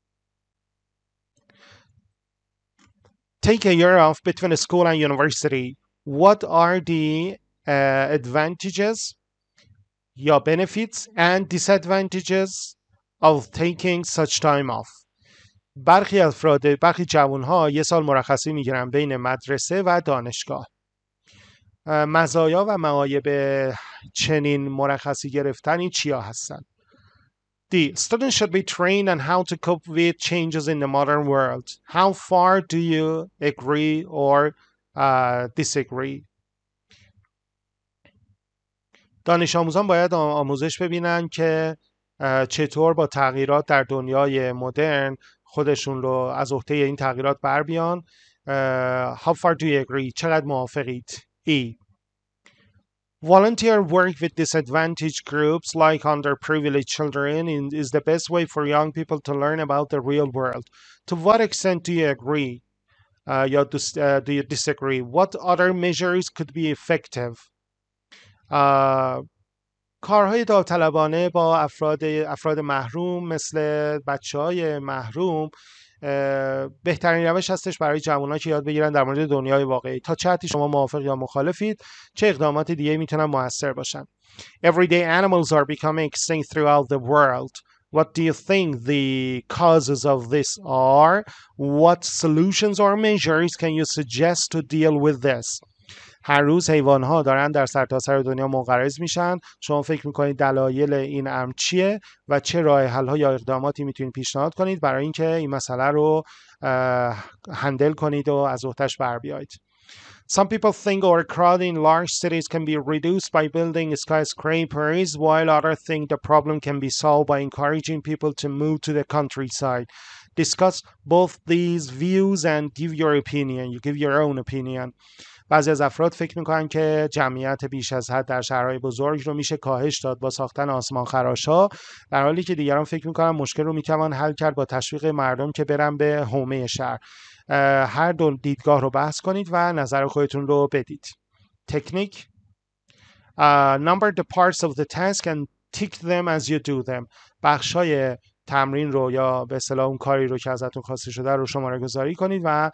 take a year off between school and university. What are the uh, advantages یا benefits and disadvantages of taking such time off? برخی افراد، برخی جوانها یه سال مرخصی میگیرن بین مدرسه و دانشگاه. مزایا و معایب چنین مرخصی گرفتنی چیا هستن؟ D. Students should be trained on how to cope with changes in the modern world. How far do you agree or uh, disagree? دانش آموزان باید آموزش ببینن که چطور با تغییرات در دنیای مدرن خودشون رو از عهده این تغییرات بر بیان. uh, How far do you agree? چقدر موافقید؟ E. Volunteer work with disadvantaged groups like underprivileged children is the best way for young people to learn about the real world. To what extent do you agree? Uh, یا uh, do you disagree? What other measures could be effective? Uh, کارهای داوطلبانه با افراد افراد محروم مثل بچهای محروم بهترین روش هستش برای جوانان که یاد بگیرن در مورد دنیای واقعی. تا چه حدی شما موافق یا مخالفید؟ چه اقدامات دیگه میتونن موثر باشن؟ Everyday animals are becoming extinct throughout the world. What do you think the causes of this are? What solutions or measures can you suggest to deal with this? هر روز حیوان‌ها دارن در سرتاسر دنیا منقرض میشن. شما فکر میکنید دلایل این امر چیه و چه راه حل‌ها یا اقداماتی میتونید پیشنهاد کنید برای اینکه این مسئله رو هندل کنید و از عهده‌اش بر بیایید؟ Some people think overcrowding in large cities can be reduced by building skyscrapers, while others think the problem can be solved by encouraging people to move to the countryside. Discuss both these views and give your opinion. You give your own opinion. بعضی از افراد فکر میکنن که جمعیت بیش از حد در شهرهای بزرگ رو میشه کاهش داد با ساختن آسمان خراش‌ها، در حالی که دیگران فکر میکنن مشکل رو میتوان حل کرد با تشویق مردم که برن به حومه شهر. هر دو دیدگاه رو بحث کنید و نظر خودتون رو بدید. تکنیک: uh, number the parts of the task and tick them as you do them. بخشای تمرین رو یا به اصطلاح اون کاری رو که ازتون خواسته شده رو شماره گذاری کنید و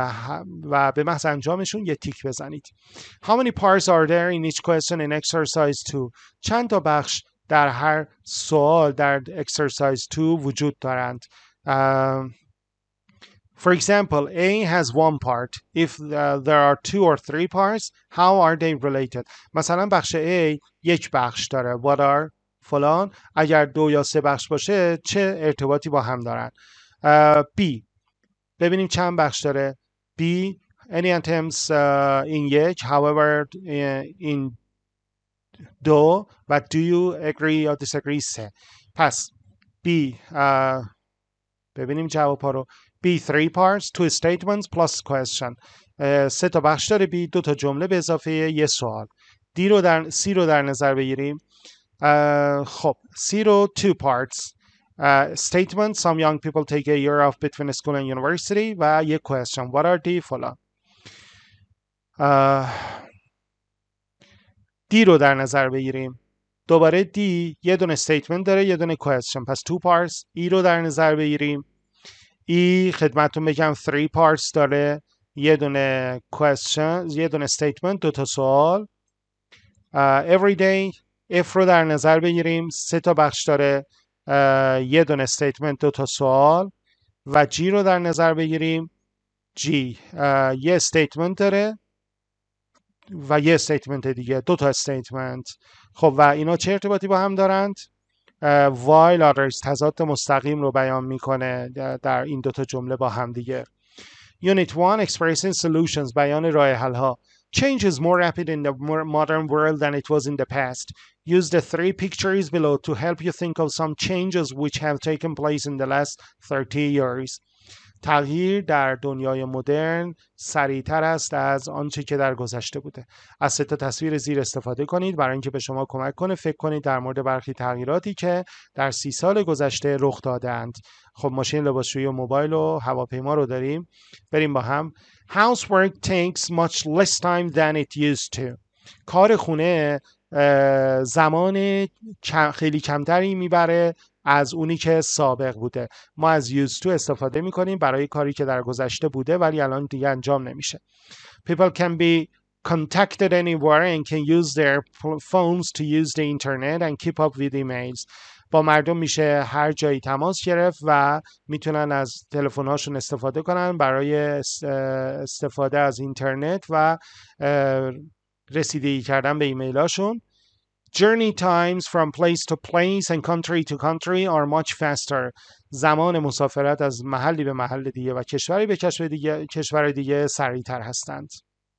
و به محض انجامشون یه تیک بزنید. How many parts are there in each question in exercise two? چند تا بخش در هر سوال در exercise two وجود دارند؟ uh, For example, A has one part. If uh, there are two or three parts, how are they related? مثلا بخش A یک بخش داره. What are فلان. اگر دو یا سه بخش باشه چه ارتباطی با هم دارن؟ uh, B. ببینیم چند بخش داره. B. Any attempts uh, in یک. However, in دو. But do you agree or disagree? سه. پس B. Uh, ببینیم جواب ها رو. B three parts, two statements plus question. سه تا بخش داره B، دو تا جمله به اضافه یه سوال. D رو در C رو در نظر بگیریم. خب C رو two parts. Uh, statement: some young people take a year off between school and university. و یه question: what are they فلان. uh, D رو در نظر بگیریم. دوباره D یه دونه statement داره یه دونه question. پس two parts. E رو در نظر بگیریم. ای خدمتتون بگم three parts داره، یه دونه question، یه دونه statement، دو تا سوال. uh, every day F رو در نظر بگیریم، سه تا بخش داره، uh, یه دونه statement، دو تا سوال. و G رو در نظر بگیریم. G uh, یه statement داره و یه statement دیگه، دو تا statement. خب و اینا چه ارتباطی با هم دارند؟ Uh, while others تضاد مستقیم رو بیان میکنه در این دوتا جمله با هم دیگه. Unit one expressing solutions بیان راه حل ها. Change is more rapid in the modern world than it was in the past. Use the three pictures below to help you think of some changes which have taken place in the last thirty years. تغییر در دنیای مدرن سریعتر است از آنچه که در گذشته بوده. از سه تا تصویر زیر استفاده کنید برای اینکه به شما کمک کنه فکر کنید در مورد برخی تغییراتی که در سی سال گذشته رخ دادند. خب ماشین لباسشویی و موبایل و هواپیما رو داریم. بریم با هم. Housework takes much less time than it used to. کار خونه زمان خیلی کمتری میبره از اونی که سابق بوده. ما از used to استفاده میکنیم برای کاری که در گذشته بوده ولی الان دیگه انجام نمیشه. People can be contacted anywhere and can use their phones to use the internet and keep up with emails. با مردم میشه هر جایی تماس گرفت و میتونن از تلفن‌هاشون استفاده کنن برای استفاده از اینترنت و رسیدگی کردن به ایمیلاشون. Journey times from place to place and country to country are much faster. زمان مسافرت از محلی به محل دیگه و کشوری به کشور دیگه کشور دیگه سریعتر هستند.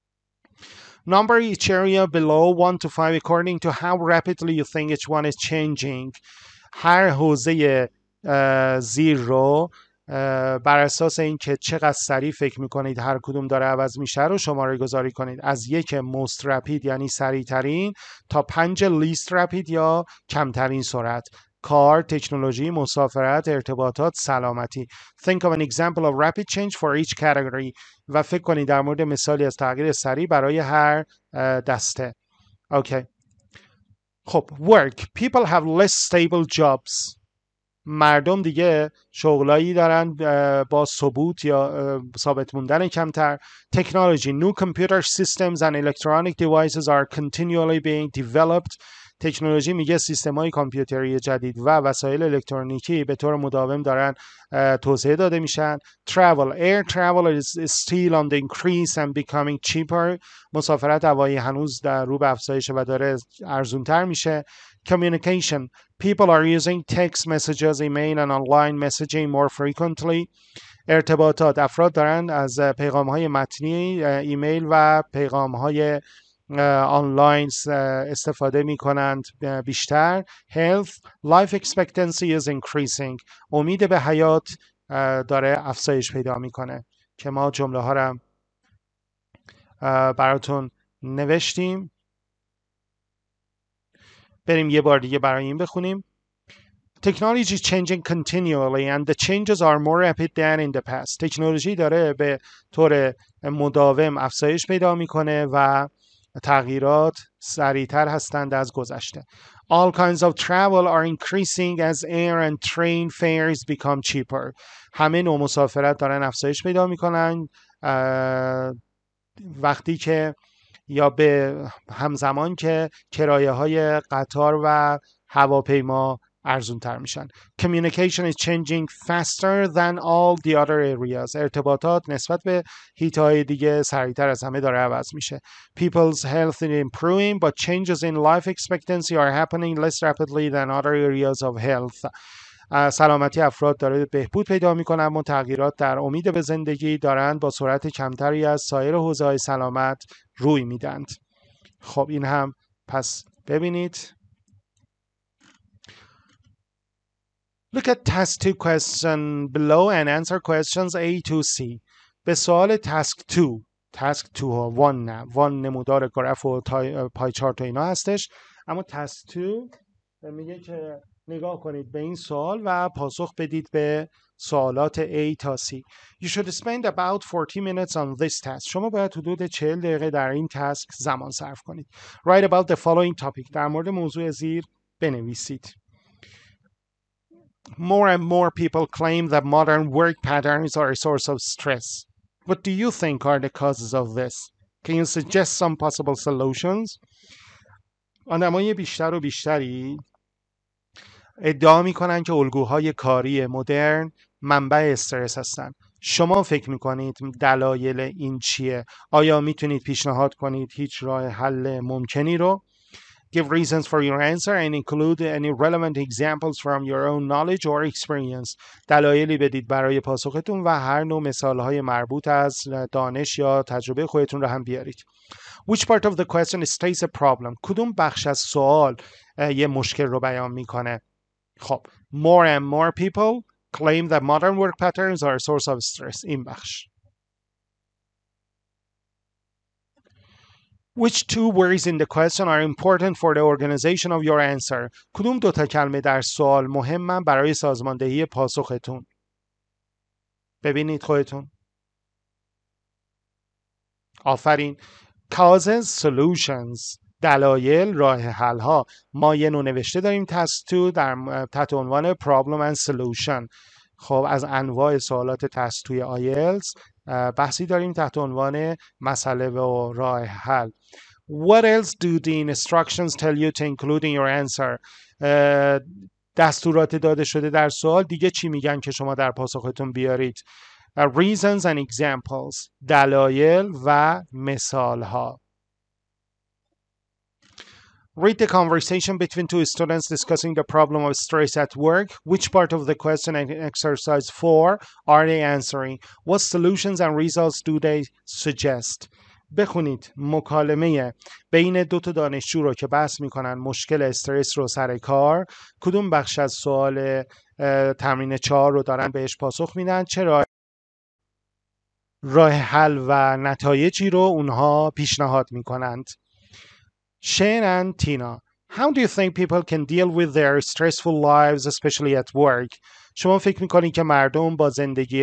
Number each area below one to five according to how rapidly you think each one is changing. هر حوزه زیر رو بر اساس اینکه چقدر سریع فکر میکنید هر کدوم داره عوض میشه رو شماره گذاری کنید. از یک most rapid یعنی سریع ترین تا پنج least rapid یا کمترین سرعت. کار، تکنولوژی، مسافرت، ارتباطات، سلامتی. Think of an example of rapid change for each category. و فکر کنید در مورد مثالی از تغییر سریع برای هر دسته. اوکی. خب work people have less stable jobs. مردم دیگه شغلایی دارن با ثبوت یا ثابت موندن کمتر. Technology new computer systems and electronic devices are continually being developed. تکنولوژی میگه سیستم‌های کامپیوتری جدید و وسایل الکترونیکی به طور مداوم دارن توسعه داده میشن. Travel air travel is, is still on the increase and becoming cheaper. مسافرت هوایی هنوز در رو به افزایش و داره ارزونتر میشه. Communication people are using text messages, email and online messaging more frequently. ارتباطات افراد دارن از پیغام‌های متنی، ایمیل و پیغام‌های آنلاین استفاده می کنند بیشتر. Health life expectancy is increasing. امید به حیات داره افزایش پیدا میکنه که ما جمله ها رو براتون نوشتیم. بریم یه بار دیگه برای این بخونیم. Technology is changing continually and the changes are more rapid than in the past. تکنولوژی داره به طور مداوم افزایش پیدا میکنه و تغییرات سریعتر هستند از گذشته. All kinds of travel are increasing as air and train fares become cheaper. همه نوع مسافرت دارن افزایش پیدا میکنن وقتی که یا به همزمان که کرایه های قطار و هواپیما ارزون تر میشن. Communication is changing faster than all the other areas. ارتباطات نسبت به حیطه‌های دیگه سریعتر از همه داره عوض میشه. People's health is improving but changes in life expectancy are happening less rapidly than other areas of health. سلامتی افراد داره بهبود پیدا میکنه اما تغییرات در امید به زندگی دارند با سرعت کمتری از سایر حوزه‌های سلامت روی میدند. خب این هم پس ببینید. Look at task two question below and answer questions A to C. به سوال task two task two ها one نه one نمودار گراف و پای چارت و اینا هستش، اما task two میگه که نگاه کنید به این سوال و پاسخ بدید به سوالات A تا C. You should spend about forty minutes on this task. شما باید حدود چهل دقیقه در این تاسک زمان صرف کنید. Write about the following topic. در مورد موضوع زیر بنویسید. More and more people claim that modern work patterns are a source of stress. What do you think are the causes of this? Can you suggest some possible solutions? آدمای بیشتر و بیشتری ادعا میکنن که الگوهای کاری مدرن منبع استرس هستن. شما فکر میکنید دلایل این چیه؟ آیا میتونید پیشنهاد کنید هیچ راه حل ممکنی رو؟ Give reasons for your answer and include any relevant examples from your own knowledge or experience. دلایلی بدید برای پاسختون و هر نوع مثالهای مربوط از دانش یا تجربه خودتون رو هم بیارید. Which part of the question states a problem? کدوم بخش از سوال یه مشکل رو بیان میکنه؟ خب more and more people claim that modern work patterns are a source of stress. این بخش. Which two words in the question are important for the organization of your answer? کدوم دو تا کلمه در سوال مهمن برای سازماندهی پاسختون؟ ببینید خودتون. آفرین. Causes, solutions. دلایل، راه حل ها. ما یه نوع نوشته داریم task two در تحت عنوان problem and solution. خب از انواع سوالات تست توی آیلتس بحثی داریم تحت عنوان مسئله و راه حل. What else do the instructions tell you to include in your answer? دستورات داده شده در سوال دیگه چی میگن که شما در پاسختون بیارید؟ Reasons and examples. دلایل و مثال ها. Read the conversation between two students discussing the problem of stress at work. Which part of the question and exercise four are they answering? What solutions and results do they suggest? بخونید مکالمه بین دو تا دانشجو رو که بحث میکنن مشکل استرس رو سر کار. کدوم بخش از سوال تمرین چهار رو دارن بهش پاسخ میدن؟ چرا راه حل و نتایجی رو اونها پیشنهاد میکنند؟ Shane and Tina, how do you think people can deal with their stressful lives, especially at work? شما فکر میکنید که مردم با زندگی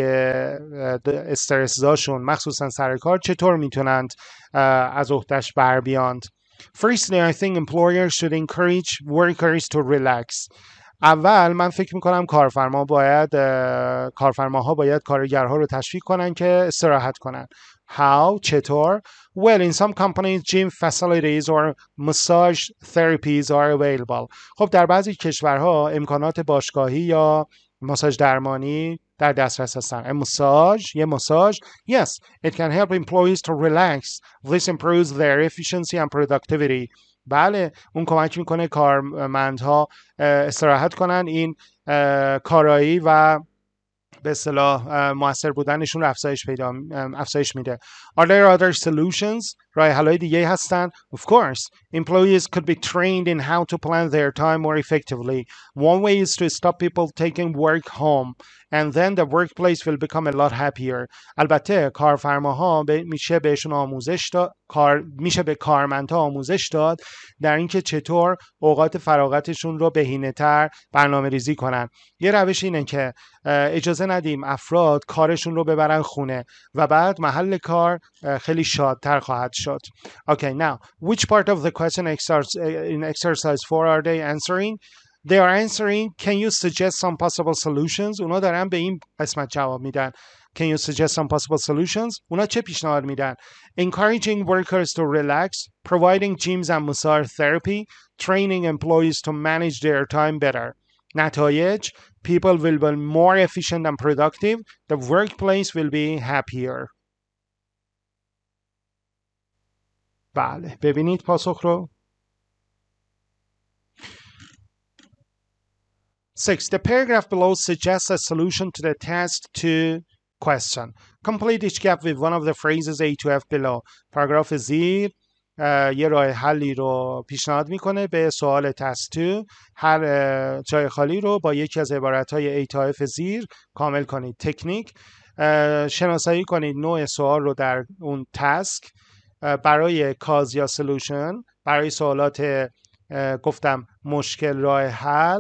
استرسزاشون مخصوصا سر کار چطور میتونند از عهده‌اش بر بیاند؟ Firstly, I think employers should encourage workers to relax. اول من فکر میکنم کارفرما باید اه، کارفرماها باید کارگرها رو تشویق کنن که استراحت کنن. How؟ چطور؟ Well, in some companies, gym facilities or massage therapies are available. خب در بعضی کشورها امکانات باشگاهی یا ماساژ درمانی در دسترس هستن. ماساژ، یه ماساژ. Yes, it can help employees to relax. This improves their efficiency and productivity. بله، اون کمک میکنه کارمندها استراحت کنن. این کارایی و به اصطلاح موثر بودنشون رو افزایش پیدا افزایش میده. Are there other solutions؟ راه حل‌های دیگه هستن. Of course, employees could be trained in how to plan their time more effectively. One way is to stop people taking work home, and then the workplace will become a lot happier. البته کارفرماها میشه بهشون آموزش داد، کار میشه به کارمندها آموزش داد در اینکه چطور اوقات فراغتشون رو بهینه‌تر برنامه‌ریزی کنن. یه روش اینه که اجازه ندیم افراد کارشون رو ببرن خونه و بعد محل کار خیلی شادتر خواهد شد. Okay, now, which part of the question in exercise four are they answering? They are answering, can you suggest some possible solutions? اونا دارن به این قسمت جواب میدن. Can you suggest some possible solutions? اونا چه پیشنهاد میدن؟ Encouraging workers to relax, providing gyms and massage therapy, training employees to manage their time better. نتایج: people will be more efficient and productive. The workplace will be happier. بله، ببینید پاسخ رو. Six. The paragraph below suggests a solution to the task two question. Complete each gap with one of the phrases A to F below. پاراگراف زیر یه راه حلی رو پیشنهاد میکنه به سوال تست دو. هر جای خالی رو با یکی از عبارتهای A تا F زیر کامل کنید. تکنیک: شناسایی کنید نوع سوال رو در اون تسک. برای کاز یا سلوشن، برای سوالات گفتم مشکل راه حل،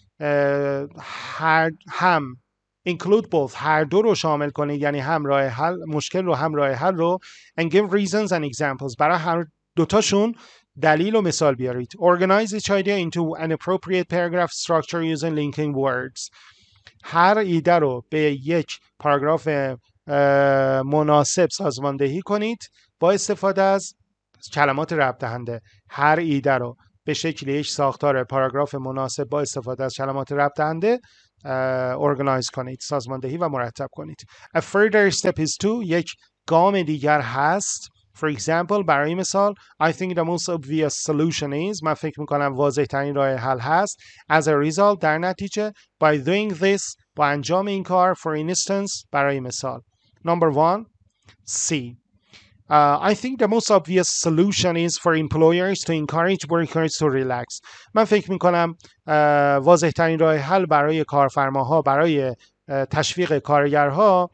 هر هم include both، هر دو رو شامل کنید، یعنی هم راه حل مشکل رو هم راه حل رو. and give reasons and examples، برای هر دوتاشون دلیل و مثال بیارید. Organize each idea into an appropriate paragraph structure using linking words. هر ایده رو به یک پاراگراف مناسب سازماندهی کنید با استفاده از کلمات ربط دهنده. هر ایده رو به شکل یک ساختار پاراگراف مناسب با استفاده از کلمات ربط دهنده ارگانایز کنید، سازماندهی و مرتب کنید. A further step is to، یک گام دیگر هست. For example، برای مثال I think the most obvious solution is، من فکر میکنم واضح ترین راه حل هست. As a result، در نتیجه by doing this، با انجام این کار. For instance، برای مثال. Number one C. Uh, I think the most obvious solution is for employers to encourage workers to relax. من فکر میکنم واضح ترین راه حل برای کارفرماها، برای تشویق کارگرها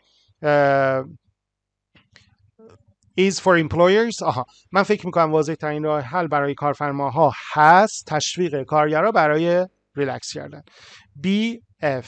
is for employers. آها. من فکر میکنم واضح ترین راه حل برای کارفرماها هست تشویق کارگرها برای ریلکس کردن. B F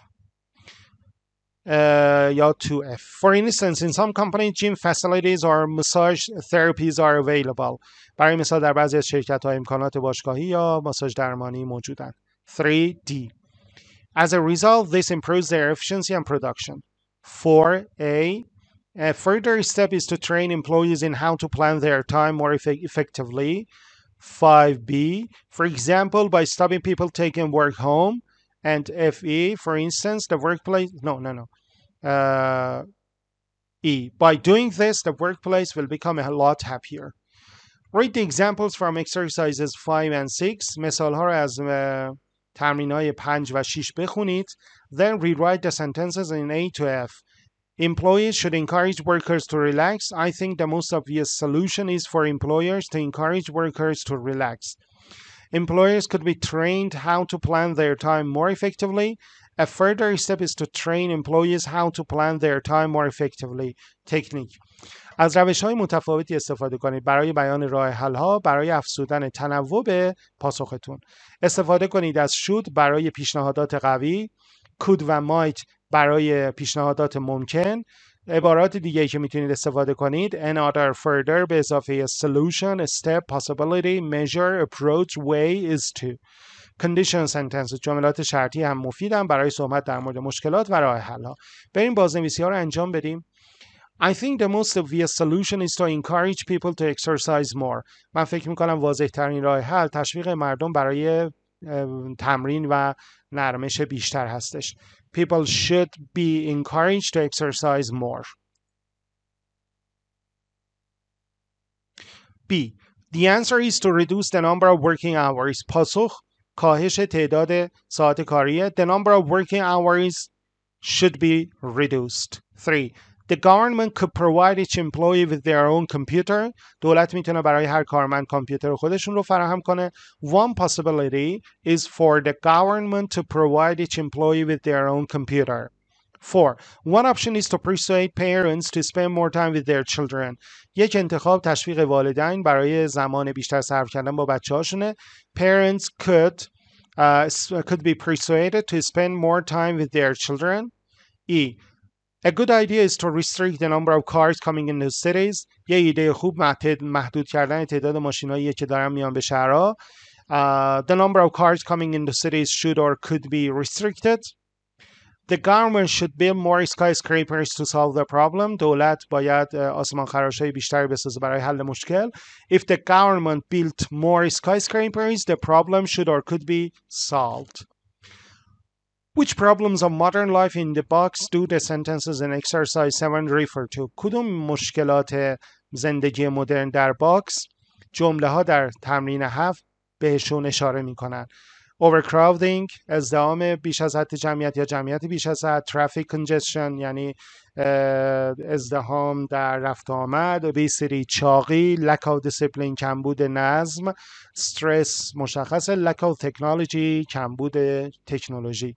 Uh, یا تو F. For instance, in some companies, gym facilities or massage therapies are available. برای مثال در بعضی از شرکت‌ها امکانات باشگاهی یا ماساژ درمانی موجودند. three D. As a result, this improves their efficiency and production. four A. A further step is to train employees in how to plan their time more eff- effectively. five B. For example, by stopping people taking work home. And F E, for instance, the workplace, no, no, no. Uh, E, by doing this, the workplace will become a lot happier. Read the examples from exercises five and six. مثال ها رو از تمرین های پنج و شش بخونید. Then rewrite the sentences in A to F. Employees should encourage workers to relax. I think the most obvious solution is for employers to encourage workers to relax. Employers could be trained how to plan their time more effectively. A further step is to train employees how to plan their time more effectively. Technique. از روش‌های متفاوتی استفاده کنید برای بیان راه حل‌ها برای افزودن تنوع به پاسختون. استفاده کنید از should برای پیشنهادات قوی، could و might برای پیشنهادات ممکن، عبارات دیگه که میتونید استفاده کنید another further به اضافه solution step possibility measure approach way is to condition sentence جملات شرطی هم مفیدن برای صحبت در مورد مشکلات و راه حل ها. بریم بازنویسی ها رو انجام بدیم. I think the most obvious solution is to encourage people to exercise more. من فکر میکنم واضح ترین راه حل تشویق مردم برای تمرین و نرمش بیشتر هستش. People should be encouraged to exercise more. B. The answer is to reduce the number of working hours. پاسخ کاهش تعداد ساعت کاریه. The number of working hours should be reduced. three. The government could provide each employee with their own computer. دولت میتونه برای هر کارمند کامپیوتر خودشون رو فراهم کنه. One possibility is for the government to provide each employee with their own computer. four. One option is to persuade parents to spend more time with their children. یک انتخاب تشویق والدین برای زمان بیشتر صرف کردن با بچه‌هاشونه. Parents could uh, could be persuaded to spend more time with their children. E. A good idea is to restrict the number of cars coming into cities. یه ایده خوب محدود کردن تعداد ماشینایی که دارن میان به شهرها. Uh, the number of cars coming into cities should or could be restricted. The government should build more skyscrapers to solve the problem. دولت باید آسمان خراش‌های بیشتری بسازه برای حل مشکل. If the government built more skyscrapers, the problem should or could be solved. Which problems of modern life in the box do the sentences in exercise seven refer to? کدوم مشکلات زندگی مدرن در باکس جمله ها در تمرین هفت بهشون اشاره میکنن؟ Overcrowding، ازدحام بیش از حد جمعیت یا جمعیت بیش از حد. Traffic congestion یعنی ازدحام در رفت آمد. Obesity، چاقی. Lack of discipline، کمبود نظم. Stress مشخصه. Lack of technology، کمبود تکنولوژی.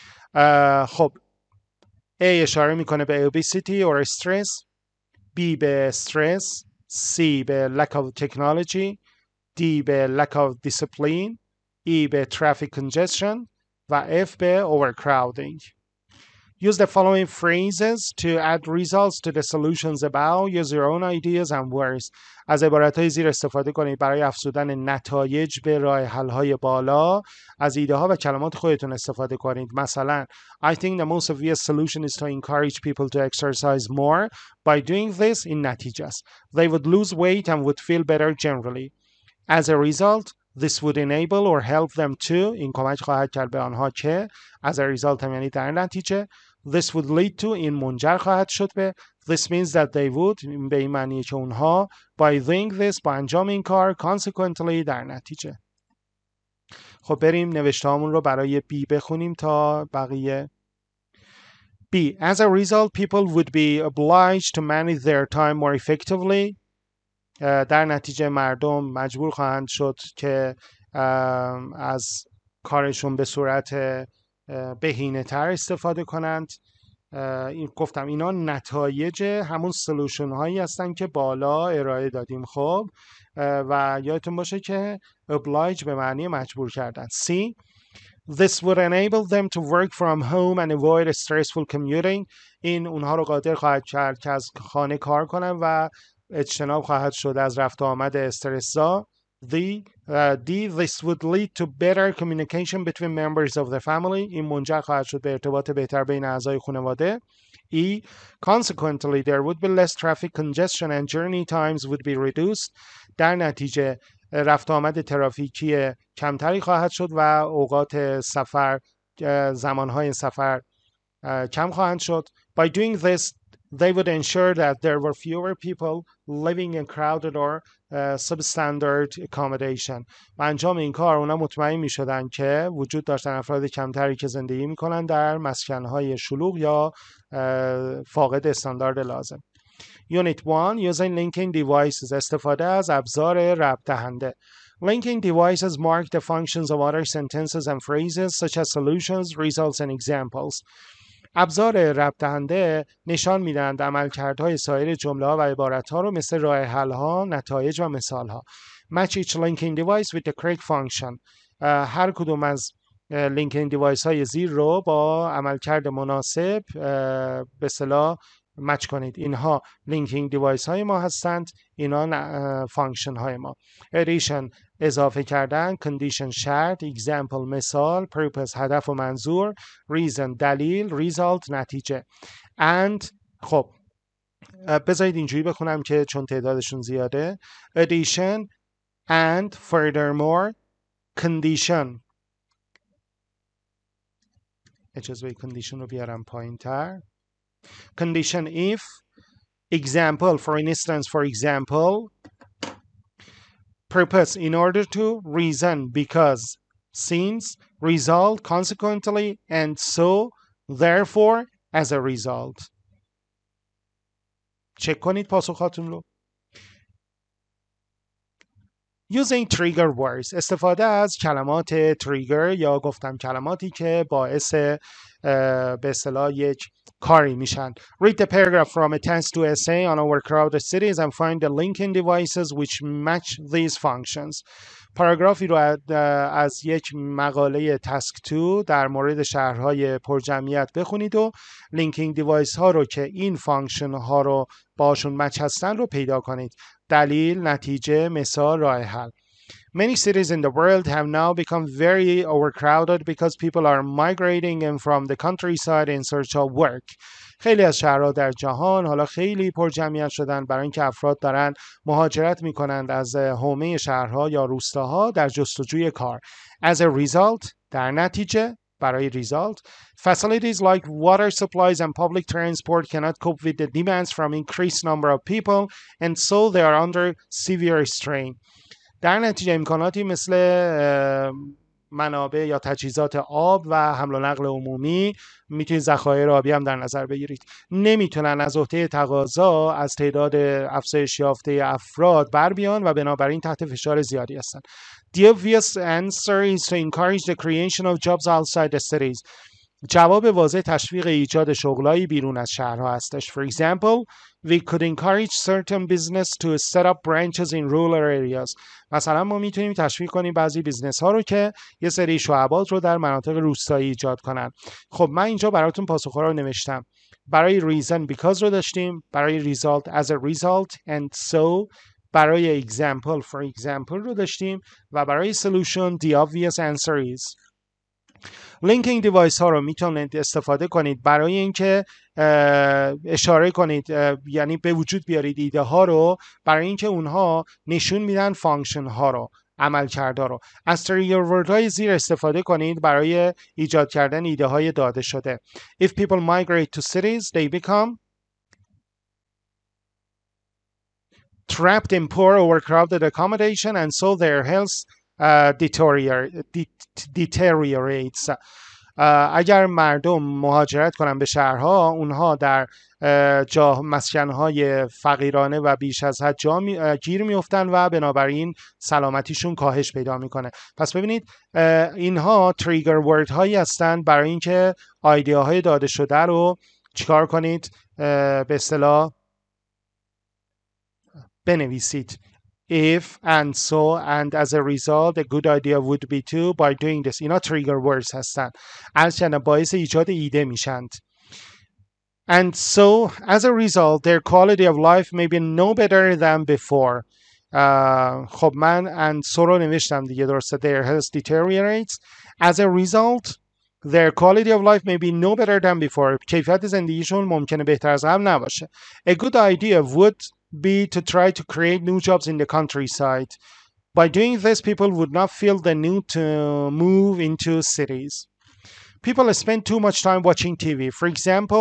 خب A اشاره میکنه به obesity or stress. B به stress. C به lack of technology. D به lack of discipline. E به traffic congestion و F به overcrowding. Use the following phrases to add results to the solutions above. Use your own ideas and words. از عبارتهای زیر استفاده کنید برای افزودن نتایج به راه حل‌های بالا. از ایده ها و کلمات خودتون استفاده کنید. مثلا I think the most obvious solution is to encourage people to exercise more. By doing this این نتیجه است. They would lose weight and would feel better generally. As a result, this would enable or help them to. این کمک خواهد کرد به آنها که. As a result هم یعنی در نتیجه. This would lead to این منجر خواهد شد به. This means that they would به این معنیه که اونها by doing this با انجام این کار consequently در نتیجه. خب بریم نوشته هامون رو برای B بخونیم تا بقیه. B. As a result, people would be obliged to manage their time more effectively. در نتیجه مردم مجبور خواهند شد که از کارشون به صورت بهینه تر استفاده کنند. این گفتم اینا نتایج همون سلوشن هایی هستن که بالا ارائه دادیم. خب و یادتون باشه که oblige به معنی مجبور کردن. C. This would enable them to work from home and avoid stressful commuting. این اونها رو قادر خواهد کرد که از خانه کار کنن و اجتناب خواهد شد از رفت آمد استرس‌زا. The uh, D. This would lead to better communication between members of the family. این منجر خواهد شد به ارتباط بهتر بین اعضای خانواده. E. Consequently, there would be less traffic congestion and journey times would be reduced. در نتیجه رفت آمد ترافیکی کمتری خواهد شد و اوقات سفر زمانهای سفر کم خواهند شد. By doing this, they would ensure that there were fewer people living in crowded or uh, substandard accommodation. با انجام این کار اونا مطمئن می شدن که وجود داشتن افراد کمتری که زندگی می کنن در مسکنهای شلوغ یا فاقد استاندارد لازم. Unit one. Using linking devices. استفاده از ابزار ربط دهنده. Linking devices mark the functions of other sentences and phrases such as solutions, results and examples. ابزار ربط دهنده نشان میدهند عملکردهای سایر جمله‌ها و عبارت‌ها رو مثل راه حل‌ها، نتایج و مثال‌ها. Match each linking device with the correct function. هر کدوم از linking device های زیر رو با عملکرد مناسب به اصطلاح مچ کنید. اینها لینکینگ دیوایس های ما هستند، اینا فانکشن های ما. ادیشن اضافه کردن، کندیشن شرط، اگزامپل مثال، پرپس هدف و منظور، ریزن دلیل، ریزالت نتیجه. and خب بذارید اینجوری بخونم که چون تعدادشون زیاده. addition and furthermore condition. اجازه کندیشن رو بیارم پایین تر. condition if example for instance for example purpose in order to, reason because, since, result consequently, and so therefore as a result. چک کنید پاسخاتون رو. using trigger words، استفاده از کلمات تریگر یا گفتم کلماتی که باعث به اصطلاح یک کاری میشن. read the paragraph from a text to essay on overcrowded cities and find the linking devices which match these functions. پاراگرافی رو از یک مقاله تسک دو در مورد شهرهای پرجمعیت بخونید و لینکینگ دیوایس ها رو که این فانکشن ها رو باشون مچ هستن رو پیدا کنید. دلیل، نتیجه، مثال، راه حل. Many cities in the world have now become very overcrowded because people are migrating in from the countryside in search of work. خیلی از شهرها در جهان حالا خیلی پر جمعیت شدن برای اینکه افراد دارن مهاجرت میکنند از حومه شهرها یا روستاها در جستجوی کار. As a result، در نتیجه برای result, facilities like water supplies and public transport cannot cope with the demands from increased number of people and so they are under severe strain. در نتیجه امکاناتی مثل منابع یا تجهیزات آب و حمل و نقل عمومی، میتونید ذخایر آبی هم در نظر بگیرید، نمیتونن از عهده تقاضا از تعداد افزایش یافته افراد بر بیان و بنابراین تحت فشار زیادی هستند. The obvious answer is to encourage the creation of jobs outside the cities. جواب واضح تشویق ایجاد شغلایی بیرون از شهرها هستش. For example, we could encourage certain business to set up branches in rural areas. مثلا ما میتونیم تشویق کنیم بعضی بیزنس ها رو که یه سری شعبات رو در مناطق روستایی ایجاد کنن. خب من اینجا براتون پاسخ رو نوشتم. برای reason because رو داشتیم، برای result as a result and so، برای example for example رو داشتیم و برای solution the obvious answer is. لینکینگ دیوایس ها رو میتونید استفاده کنید برای اینکه اشاره کنید، یعنی به وجود بیارید ایده ها رو، برای اینکه اونها نشون میدن فانکشن ها رو، عملکردها رو. از تریگر ورد های زیر استفاده کنید برای ایجاد کردن ایده های داده شده. If people migrate to cities, they become trapped in poor overcrowded accommodation and so their health Uh, deteriorates. uh, اگر مردم مهاجرت کنن به شهرها، اونها در جا مسکنهای فقیرانه و بیش از حد جا می، گیر میافتن و بنابراین سلامتیشون کاهش پیدا میکنه. پس ببینید اینها تریگر ورد هایی هستند برای اینکه ایده های داده شده رو چیکار کنید، به اصطلاح بنویسید. If and so and as a result a good idea would be to by doing this. اینا trigger words هستن، البته باعث ایجاد ایده میشند. And so as a result their quality of life may be no better than before. uh, خب من and so رو نوشتم دیگه، درسته. Their health deteriorates. As a result their quality of life may be no better than before. کیفیت زندگیشون ممکنه بهتر از قبل نباشه. A good idea would be to try to create new jobs in the countryside. By doing this, people would not feel the need to move into cities. People spend too much time watching T V. For example,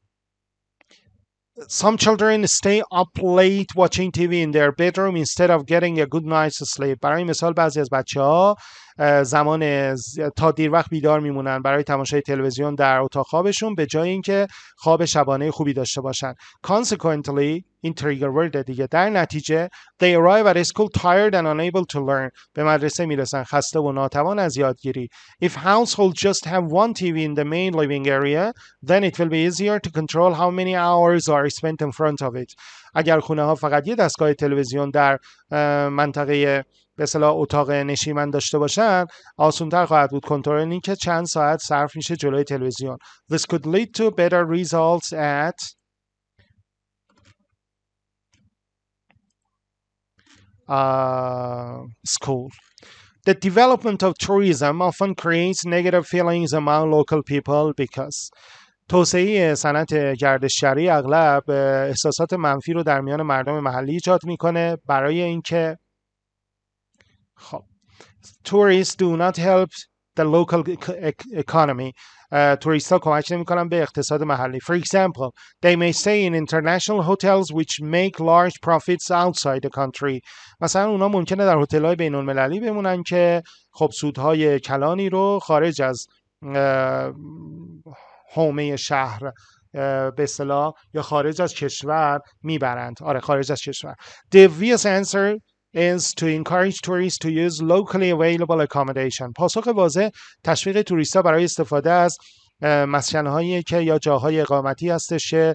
some children stay up late watching T V in their bedroom instead of getting a good night's sleep. برای مثال بعضی از بچه‌ها زمان تا دیر وقت بیدار میمونن برای تماشای تلویزیون در اتاق خوابشون به جای اینکه خواب شبانه خوبی داشته باشن. Consequently، این تریگر ورد دیگه، در نتیجه they arrive at school tired and unable to learn. به مدرسه میرسن خسته و ناتوان از یادگیری. If households just have one T V in the main living area, then it will be easier to control how many hours are spent in front of it. اگر خونه ها فقط یه دستگاه تلویزیون در منطقه به اصطلاح اتاق نشیمن داشته باشن، آسان‌تر خواهد بود کنترل این که چند ساعت صرف میشه جلوی تلویزیون. This could lead to better results at uh, school. The development of tourism often creates negative feelings among local people because توسعه صنعت گردشگری اغلب احساسات منفی رو در میان مردم محلی ایجاد میکنه برای اینکه خب tourists do not help the local economy. توریست ها کمک نمیکنن به اقتصاد محلی. For example, they may stay in international hotels which make large profits outside the country. مثلا اونا ممکنه در هتل‌های بین‌المللی بمونن که خب سودهای کلانی رو خارج از حومه شهر به اصطلاح یا خارج از کشور میبرند. آره خارج از کشور. The obvious answer is to encourage tourists to use locally available accommodation. پاسخ واضح تشویق توریست‌ها برای استفاده از مسکن‌هایی که یا جاهای اقامتی هستش که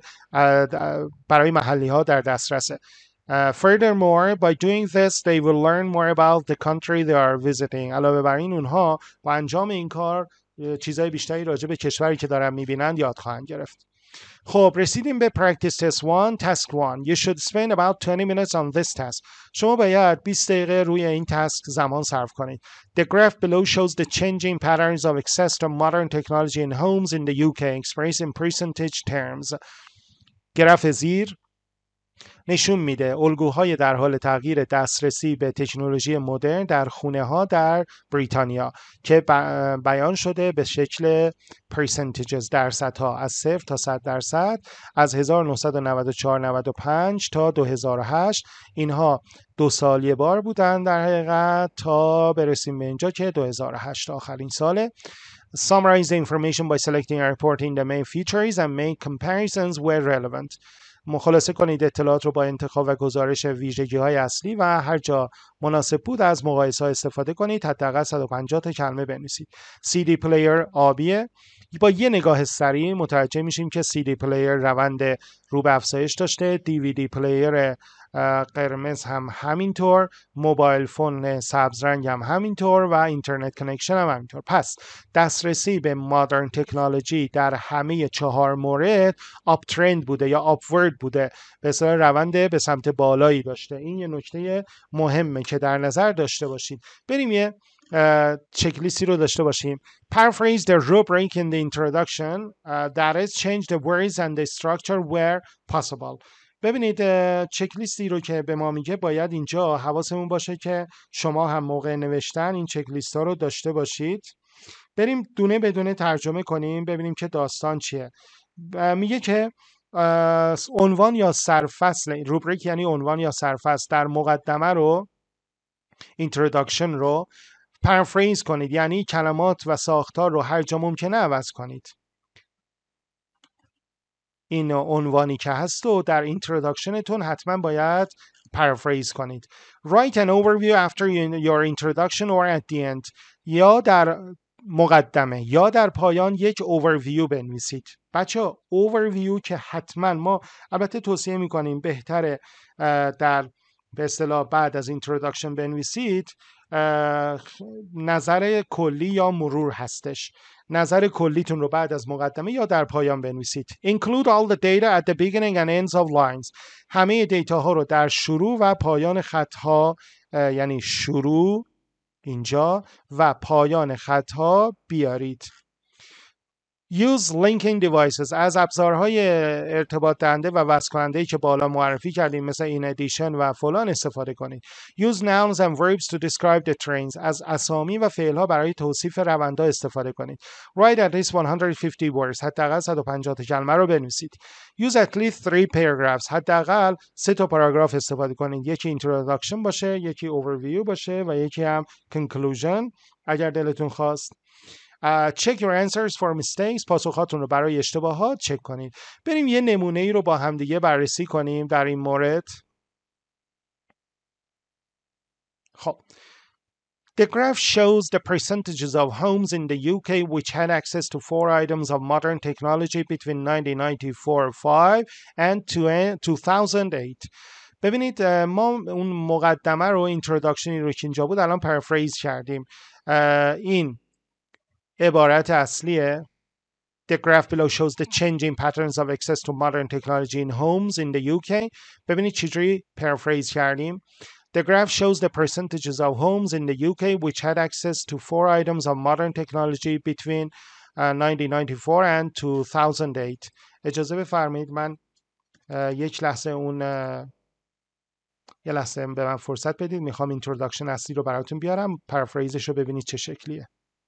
برای محلی‌ها در دسترسه. Uh, furthermore, by doing this, they will learn more about the country they are visiting. علاوه بر این اونها با انجام این کار چیزای بیشتری راجع به کشوری که دارن میبینن یاد خواهند گرفت. خب رسیدیم به practice test one, task one. You should spend about twenty minutes on this task. شما باید بیست دقیقه روی این تاسک زمان صرف کنید. The graph below shows the changing patterns of access to modern technology in homes in the U K expressed in percentage terms. گراف زیر نشون میده الگوهای در حال تغییر دسترسی به تکنولوژی مدرن در خونه ها در بریتانیا که بیان شده به شکل percentages درصدها از صفر تا صد درصد از هزار و نهصد و نود و چهار نود و پنج تا دو هزار و هشت. اینها دو سال یه بار بودن در حقیقت تا برسیم به اینجا که دو هزار و هشت آخرین ساله. Summarize the information by selecting and reporting the main features and make comparisons where relevant. مخلاصه کنید اطلاعات رو با انتخاب و گزارش ویژگی‌های اصلی و هر جا مناسب بود از مقایسه‌ها استفاده کنید. حداقل صد و پنجاه تا کلمه بنویسید. سی دی پلیر آبیه. با یه نگاه سریع متوجه میشیم که سی دی پلیر روند رو به افزایش داشته. دی وی دی پلیر قرمز هم همینطور، موبایل فون سبز رنگ هم همینطور و اینترنت کانکشن هم همینطور. پس دسترسی به مدرن تکنولوژی در همه چهار مورد آپ ترند بوده یا آپورد بوده، به اصطلاح روند به سمت بالایی داشته. این یه نکته مهمه که در نظر داشته باشید. بریم یه چکلیستی رو داشته باشیم. Paraphrase the rubric in the introduction uh, that is change the words and the structure where possible. ببینید چکلیستی رو که به ما میگه باید اینجا حواسمون باشه که شما هم موقع نوشتن این چکلیست ها رو داشته باشید. بریم دونه بدونه ترجمه کنیم ببینیم که داستان چیه. میگه که عنوان یا سرفصل، روبریک یعنی عنوان یا سرفصل، در مقدمه رو introduction رو پرافریز کنید، یعنی کلمات و ساختار رو هر جا ممکنه عوض کنید. این عنوانی که هست و در اینتروداکشنتون حتما باید پرافریز کنید. Write an overview after your introduction or at the end. یا در مقدمه یا در پایان یک overview بنویسید. بچه overview که حتما ما البته توصیه میکنیم بهتره در به اصطلاح بعد از introduction بنویسید. نظر کلی یا مرور هستش. نظر کلیتون رو بعد از مقدمه یا در پایان بنویسید. Include all the data at the beginning and ends of lines. همه دیتا ها رو در شروع و پایان خط ها، یعنی شروع اینجا و پایان خط ها بیارید. Use linking devices. از ابزارهای ارتباط دهنده و وصل کننده که بالا معرفی کردیم مثل in addition و فلان استفاده کنید. Use nouns and verbs to describe the trains. از اسامی و فعلها برای توصیف روندها استفاده کنید. Write at least one hundred fifty words. حداقل صد و پنجاه تا کلمه رو بنویسید. Use at least three paragraphs. حداقل سه تا پاراگراف استفاده کنید. یکی introduction باشه، یکی overview باشه و یکی هم conclusion اگر دلتون خواست. Uh, check your answers for mistakes. پاسخاتون رو برای اشتباهات چک کنید. بریم یه نمونه ای رو با همدیگه بررسی کنیم در این مورد. خب The graph shows the percentages of homes in the U K which had access to four items of modern technology between nineteen ninety-four five and two thousand eight. ببینید ما اون مقدمه رو اینتروداکشنی رو که اینجا بود الان پرافریز کردیم. این عبارت اصلیه. The graph below shows the changing patterns of access to modern technology in homes in the U K. ببینید چجوری پرافریز کردیم. The graph shows the percentages of homes in the U K which had access to four items of modern technology between uh, nineteen ninety-four and two thousand eight. اجازه بفرمایید من یک لحظه اون یه لحظه به من فرصت بدید، میخوام اینتروداکشن اصلی رو براتون بیارم، پرافریزش رو ببینید چه شکلیه.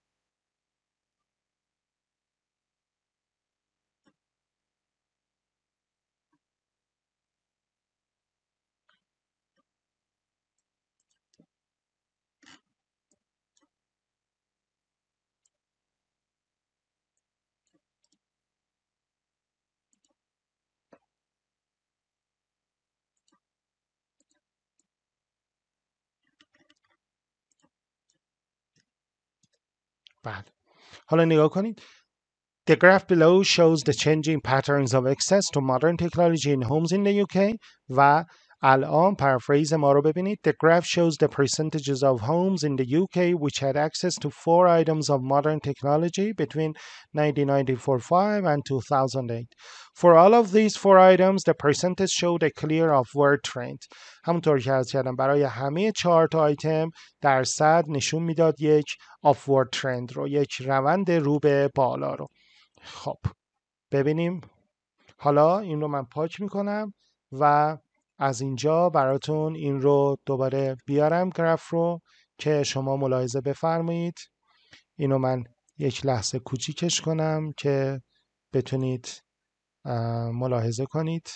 بعد حالا نگاه کنید. The graph below shows the changing patterns of access to modern technology in homes in the U K و الان پرافریز ما رو ببینید. The graph shows the percentages of homes in the U K which had access to four items of modern technology between nineteen ninety-four five and two thousand eight. For all of these four items, the percentage showed a clear upward trend. همونطور که عرض کردم برای همه چهار تا آیتم درصد نشون میداد یک upward trend رو، یک روند رو به بالا رو. خب ببینیم. حالا این رو من پاک میکنم و از اینجا براتون این رو دوباره بیارم گراف رو که شما ملاحظه بفرمایید. اینو من یک لحظه کوچیکش کنم که بتونید ملاحظه کنید.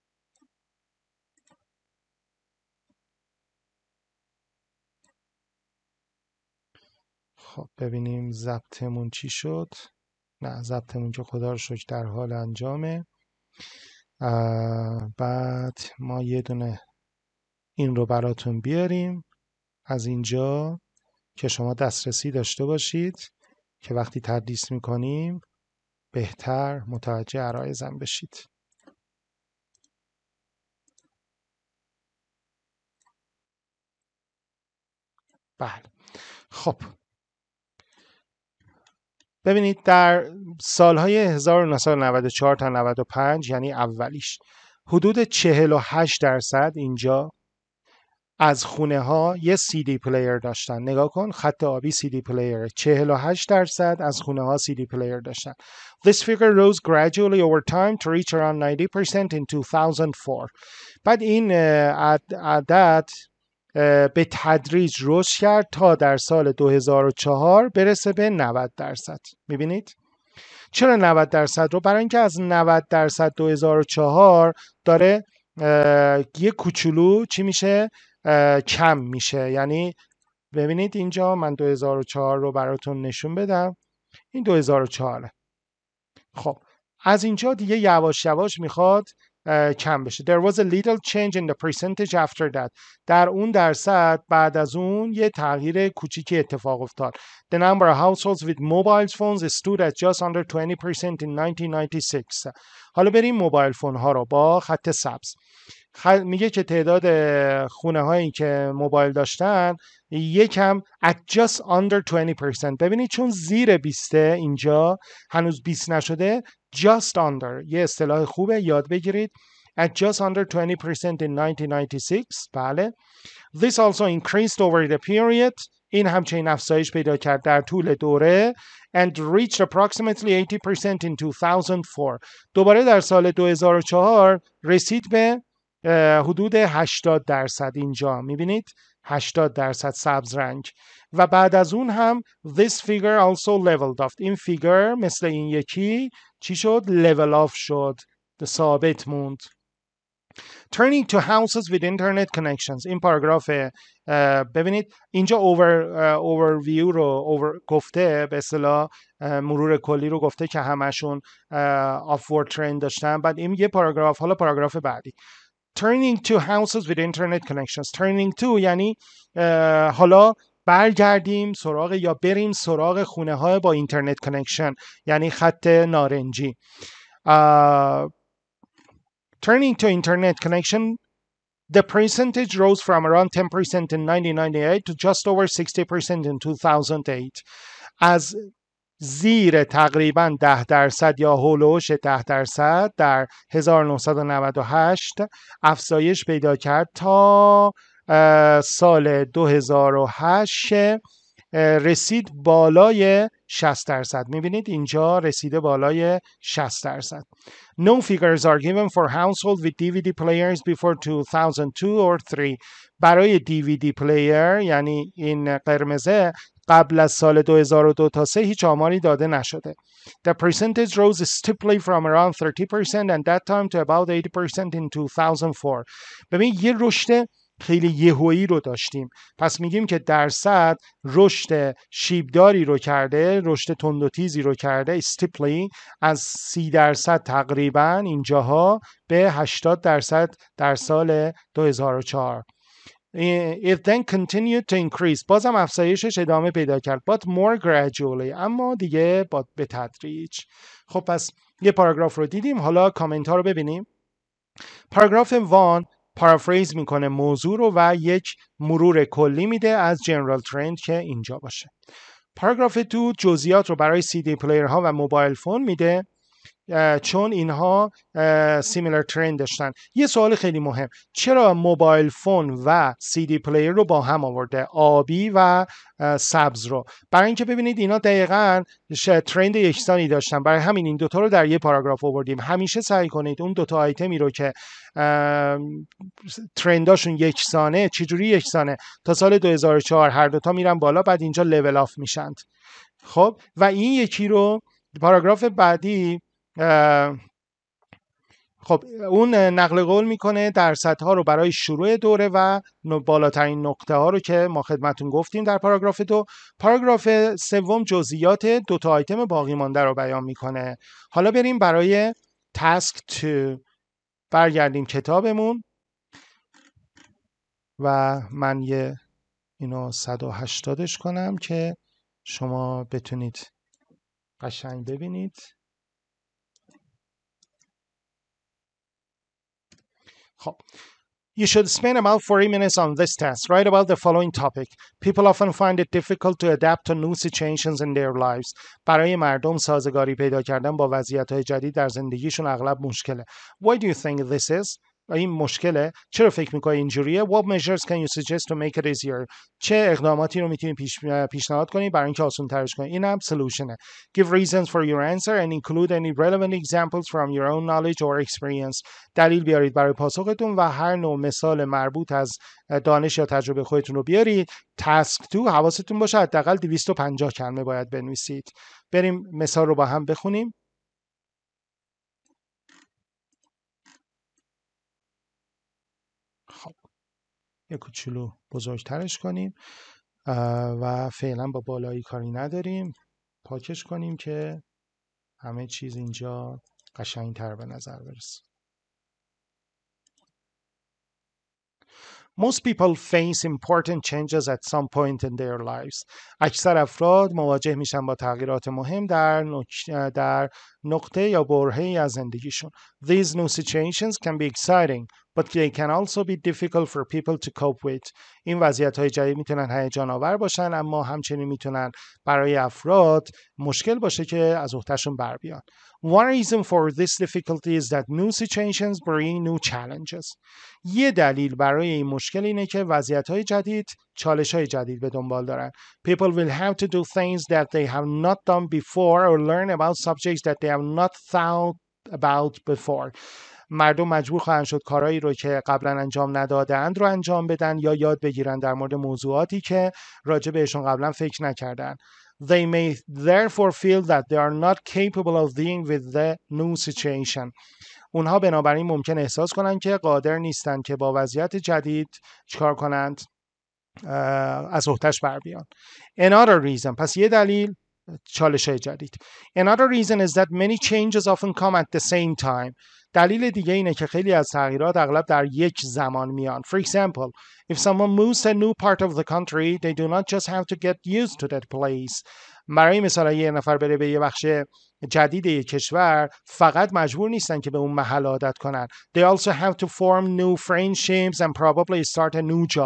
خب ببینیم ضبطمون چی شد. نه ضبطمون که خدا رو شکر در حال انجامه. بعد ما یه دونه این رو براتون بیاریم از اینجا که شما دسترسی داشته باشید که وقتی تدریس میکنیم بهتر متوجه عرایزم بشید. بله خب ببینید در سالهای هزار و نهصد و نود و چهار تا نود و پنج یعنی اولیش حدود چهل و هشت درصد اینجا از خونه ها یه سی دی پلیر داشتن. نگاه کن خط آبی سی دی پلیر. چهل و هشت درصد از خونه ها سی دی پلیر داشتن. This figure rose gradually over time to reach around ninety percent in two thousand four. بعد این عدد به تدریج رشد کرد تا در سال دو هزار و چهار برسه به نود درصد. میبینید؟ چرا نود درصد رو؟ برای اینکه از نود درصد دو هزار و چهار داره یه کوچولو چی میشه؟ کم میشه. یعنی ببینید اینجا من دو هزار و چهار رو براتون نشون بدم. این دو هزار و چهار. خب از اینجا دیگه یواش یواش میخواد کم بشه. There was a little change in the percentage after that. در اون درصد بعد از اون یه تغییر کوچیکی اتفاق افتاد. The number of households with mobile phones stood at just under twenty percent in nineteen ninety-six. حالا بریم موبایل فون ها رو با خط سبز. میگه که تعداد خونه هایی که موبایل داشتن یکم at just under twenty percent. ببینید چون زیر بیست اینجا هنوز بیست نشده. just under یه اصطلاح خوبه یاد بگیرید. at just under twenty percent in nineteen ninety-six. بله. This also increased over the period. این همچنین افزایش پیدا کرد در طول دوره and reached approximately eighty percent in two thousand four. دوباره در سال دو هزار و چهار رسید به حدود هشتاد درصد. اینجا میبینید هشتاد درصد سبز رنگ. و بعد از اون هم this figure also leveled off. این فیگر مثل این یکی چی شد؟ level off شد، ثابت موند. Turning to houses with internet connections. این پاراگراف ببینید اینجا over overview رو over گفته، به اصطلاح مرور کلی رو گفته که همشون upward trend داشتن. بعد این یه پاراگراف، حالا پاراگراف بعدی Turning to houses with internet connections. Turning to یعنی حالا برگردیم سراغ یا بریم سراغ خونه های با اینترنت کانکشن، یعنی خط نارنجی. uh, Turning to internet connection, the percentage rose from around ten percent in nineteen ninety-eight to just over sixty percent in two thousand eight. از زیر تقریبا ده درصد یا هولوش ده درصد در هزار و نهصد و نود و هشت افزایش پیدا کرد تا سال دو هزار و هشت رسید بالای شصت درصد. میبینید اینجا رسیده بالای شصت درصد. No figures are given for household with دی وی دی players before two thousand two or three. برای دی وی دی player یعنی این قرمزه قبل از سال دو هزار و دو تا سه هیچ آماری داده نشده. The percentage rose steeply from around thirty percent at that time to about eighty percent in two thousand four. ببین یه رشد خیلی یهویی رو داشتیم. پس میگیم که درصد رشد شیبداری رو کرده، رشد تند و تیزی رو کرده، steeply از سی درصد تقریبا اینجاها به هشتاد درصد در سال دو هزار و چهار. It then continued to increase. بازم افزایشش ادامه پیدا کرد. But more gradually. اما دیگه با به تدریج. خب پس یه پاراگراف رو دیدیم. حالا کامنت ها رو ببینیم. پاراگراف وان پارافریز میکنه موضوع رو و یک مرور کلی میده از جنرال ترند که اینجا باشه. پاراگراف دو جزئیات رو برای سی دی پلیر ها و موبایل فون میده چون اینها سیمیلر ترند داشتن. یه سوال خیلی مهم، چرا موبایل فون و سی دی پلیر رو با هم آورده، آبی و سبز رو؟ برای اینکه ببینید اینا دقیقاً ترند یکسانی داشتن، برای همین این دوتا رو در یه پاراگراف آوردیم. همیشه سعی کنید اون دوتا آیتمی رو که ترنداشون یکسانه، چجوری یکسانه؟ تا سال دو هزار و چهار هر دوتا میرن بالا، بعد اینجا لول آف میشن. خب و این یکی رو پاراگراف بعدی خب اون نقل قول میکنه درصدها رو برای شروع دوره و بالاترین نقطه ها رو که ما خدمتون گفتیم در پاراگراف دو. پاراگراف سوم جزئیات دو تا آیتم باقی مانده رو بیان میکنه. حالا بریم برای تاسک دو. برگردیم کتابمون و من یه اینو صد و هشتادش کنم که شما بتونید قشنگ ببینید. خب You should spend about forty minutes on this test. Write about the following topic. People often find it difficult to adapt to new situations in their lives. برای مردم سازگاری پیدا کردن با وضعیت‌های جدید در زندگیشون اغلب مشکله. Why do you think this is? این مشکله. چرا فکر می‌کنی اینجوریه؟ What measures can you suggest to make it easier? چه اقداماتی رو می‌تونی پیش پیشنهاد کنی برای اینکه آسان‌ترش کنی؟ اینم solutionه. Give reasons for your answer and include any relevant examples from your own knowledge or experience. دلیل بیارید برای پاسختون و هر نوع مثال مربوط از دانش یا تجربه خودتون رو بیارید. تاسک دو حواستون باشه حداقل دویست و پنجاه کلمه باید بنویسید. بریم مثال رو با هم بخونیم. خب یک کوچولو بزرگترش کنیم و فعلا با بالایی کاری نداریم، پاکش کنیم که همه چیز اینجا قشنگتر به نظر برسه. Most people face important changes at some point in their lives. اکثر افراد مواجه میشن با تغییرات مهم در نق... در نقطه یا برهه‌ای از زندگیشون. These new situations can be exciting, but they can also be difficult for people to cope with. این وضعیت‌های جدید میتونن هیجان آور باشن، اما همچنین میتونن برای افراد مشکل باشه که از عهده‌شون بر بیان. One reason for this difficulty is that new situations bring new challenges. یه دلیل برای این مشکل اینه که وضعیت‌های جدید چالش‌های جدید به دنبال دارن. People will have to do things that they have not done before or learn about subjects that they have not thought about before. مردم مجبور خواهند شد کارهایی رو که قبلا انجام ندادند رو انجام بدن یا یاد بگیرن در مورد موضوعاتی که راجع بهشون قبلا فکر نکردن. They may therefore feel that they are not capable of dealing with the new situation. اونها بنابراین ممکن احساس کنند که قادر نیستند که با وضعیت جدید چیکار کنند، از عهده‌اش بر بیان. Another reason، پس یه دلیل چالش‌های جدید. Another reason is that many changes often come at the same time. دلیل دیگه اینه که خیلی از تغییرات اغلب در یک زمان میان. For example, if someone moves to a new part of the country, they do not just have to get used to that place. برای مثال یه نفر بره به یه بخش جدید یک کشور، فقط مجبور نیستن که به اون محل عادت کنن. They also have to form new friendships and probably start a new job.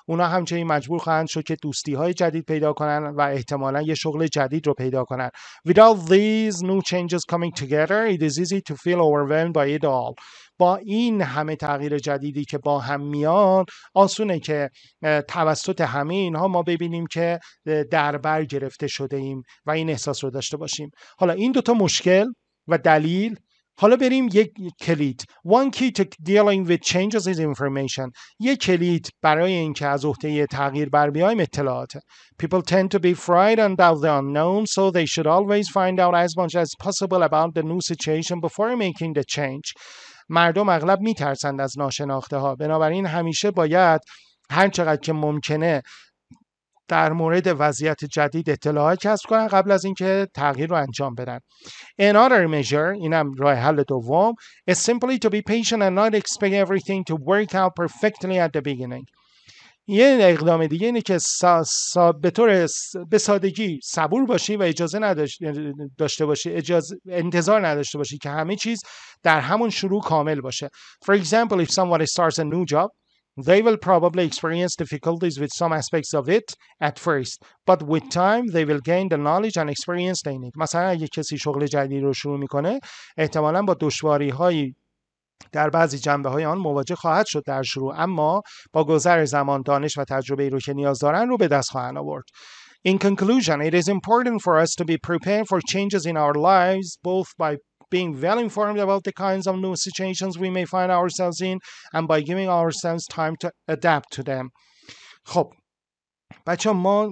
اونا همچنین مجبور خواهند شد که دوستی های جدید پیدا کنن و احتمالاً یه شغل جدید رو پیدا کنن. Without these new changes coming together, it is easy to feel overwhelmed by it all. با این همه تغییر جدیدی که با هم میان، آسونه که توسط همه اینها ما ببینیم که در بر گرفته شده ایم و این احساس رو داشته باشیم. حالا این دوتا مشکل و دلیل، حالا بریم یک کلید. One key to dealing with changes is information. یک کلید برای اینکه از عهده تغییر بر بیایم اطلاعات. People tend to be frightened of the unknown, so they should always find out as much as possible about the new situation before making the change. مردم اغلب میترسند از ناشناخته ها، بنابراین همیشه باید هر چقدر که ممکنه در مورد وضعیت جدید اطلاعات کسب کنن قبل از اینکه تغییر رو انجام بدن. Another measure، اینم راه حل دوم، is simply to be patient and not expect everything to work out perfectly at the beginning. یه اقدام دیگه اینه که سا سا به طور به سادگی صبور باشی و اجازه نداشته باشی اجازه انتظار نداشته باشی که همه چیز در همون شروع کامل باشه. For example, if someone starts a new job, they will probably experience difficulties with some aspects of it at first, but with time they will gain the knowledge and experience they need. مثلا اگه کسی شغل جدید رو شروع میکنه، احتمالاً با دشواری‌های در بعضی جنبه‌های آن مواجه خواهد شد در شروع، اما با گذر زمان دانش و تجربه‌ای رو که نیاز دارن رو به دست خواهند آورد. In conclusion, it is important for us to be prepared for changes in our lives, both by being well informed about the kinds of new situations we may find ourselves in and by giving ourselves time to adapt to them. خب بچه ما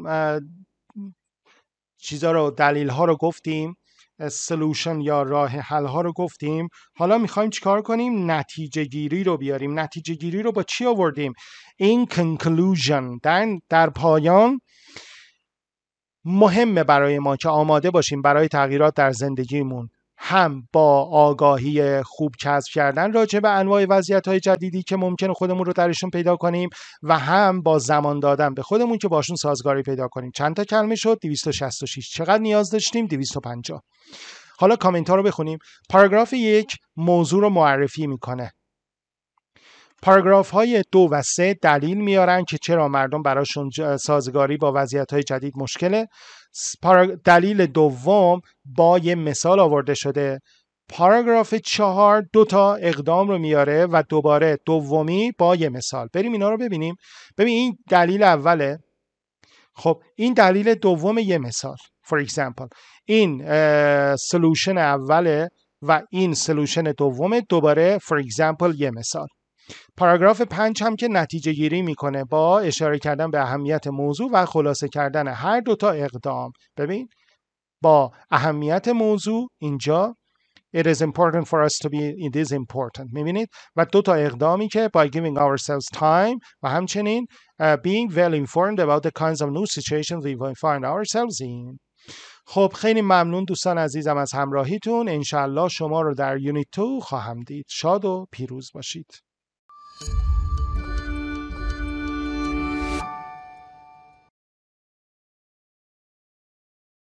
چیزا رو دلیل ها رو گفتیم، سلوشن یا راه حل ها رو گفتیم. حالا میخوایم چیکار کنیم؟ نتیجه گیری رو بیاریم. نتیجه گیری رو با چی آوردیم؟ In conclusion، در, در پایان مهمه برای ما که آماده باشیم برای تغییرات در زندگیمون، هم با آگاهی خوب کسب کردن راجع به انواع وضعیت‌های جدیدی که ممکنه خودمون رو درشون پیدا کنیم و هم با زمان دادن به خودمون که باشون سازگاری پیدا کنیم. چند تا کلمه شد؟ دویست و شصت و شش. چقدر نیاز داشتیم؟ دویست و پنجاه. حالا کامنت ها رو بخونیم. پاراگراف یک موضوع رو معرفی میکنه. پاراگراف های دو و سه دلیل میارن که چرا مردم براشون سازگاری با وضعیت‌های جدید مشکله. دلیل دوم با یه مثال آورده شده. پاراگراف چهار دو تا اقدام رو میاره و دوباره دومی با یه مثال. بریم اینا رو ببینیم. ببین این دلیل اوله. خب این دلیل دوم یه مثال. For example، این سلوشن اوله و این سلوشن دومه، دوباره for example یه مثال. پاراگراف پنج هم که نتیجه گیری میکنه با اشاره کردن به اهمیت موضوع و خلاصه کردن هر دوتا اقدام. ببین با اهمیت موضوع اینجا it is important for us to be it is important، میبینید، و دوتا اقدامی که by giving ourselves time و همچنین uh, being well informed about the kinds of new situations we will find ourselves in. خب خیلی ممنون دوستان عزیزم از همراهیتون. انشالله شما رو در یونیت دو خواهم دید. شاد و پیروز باشید.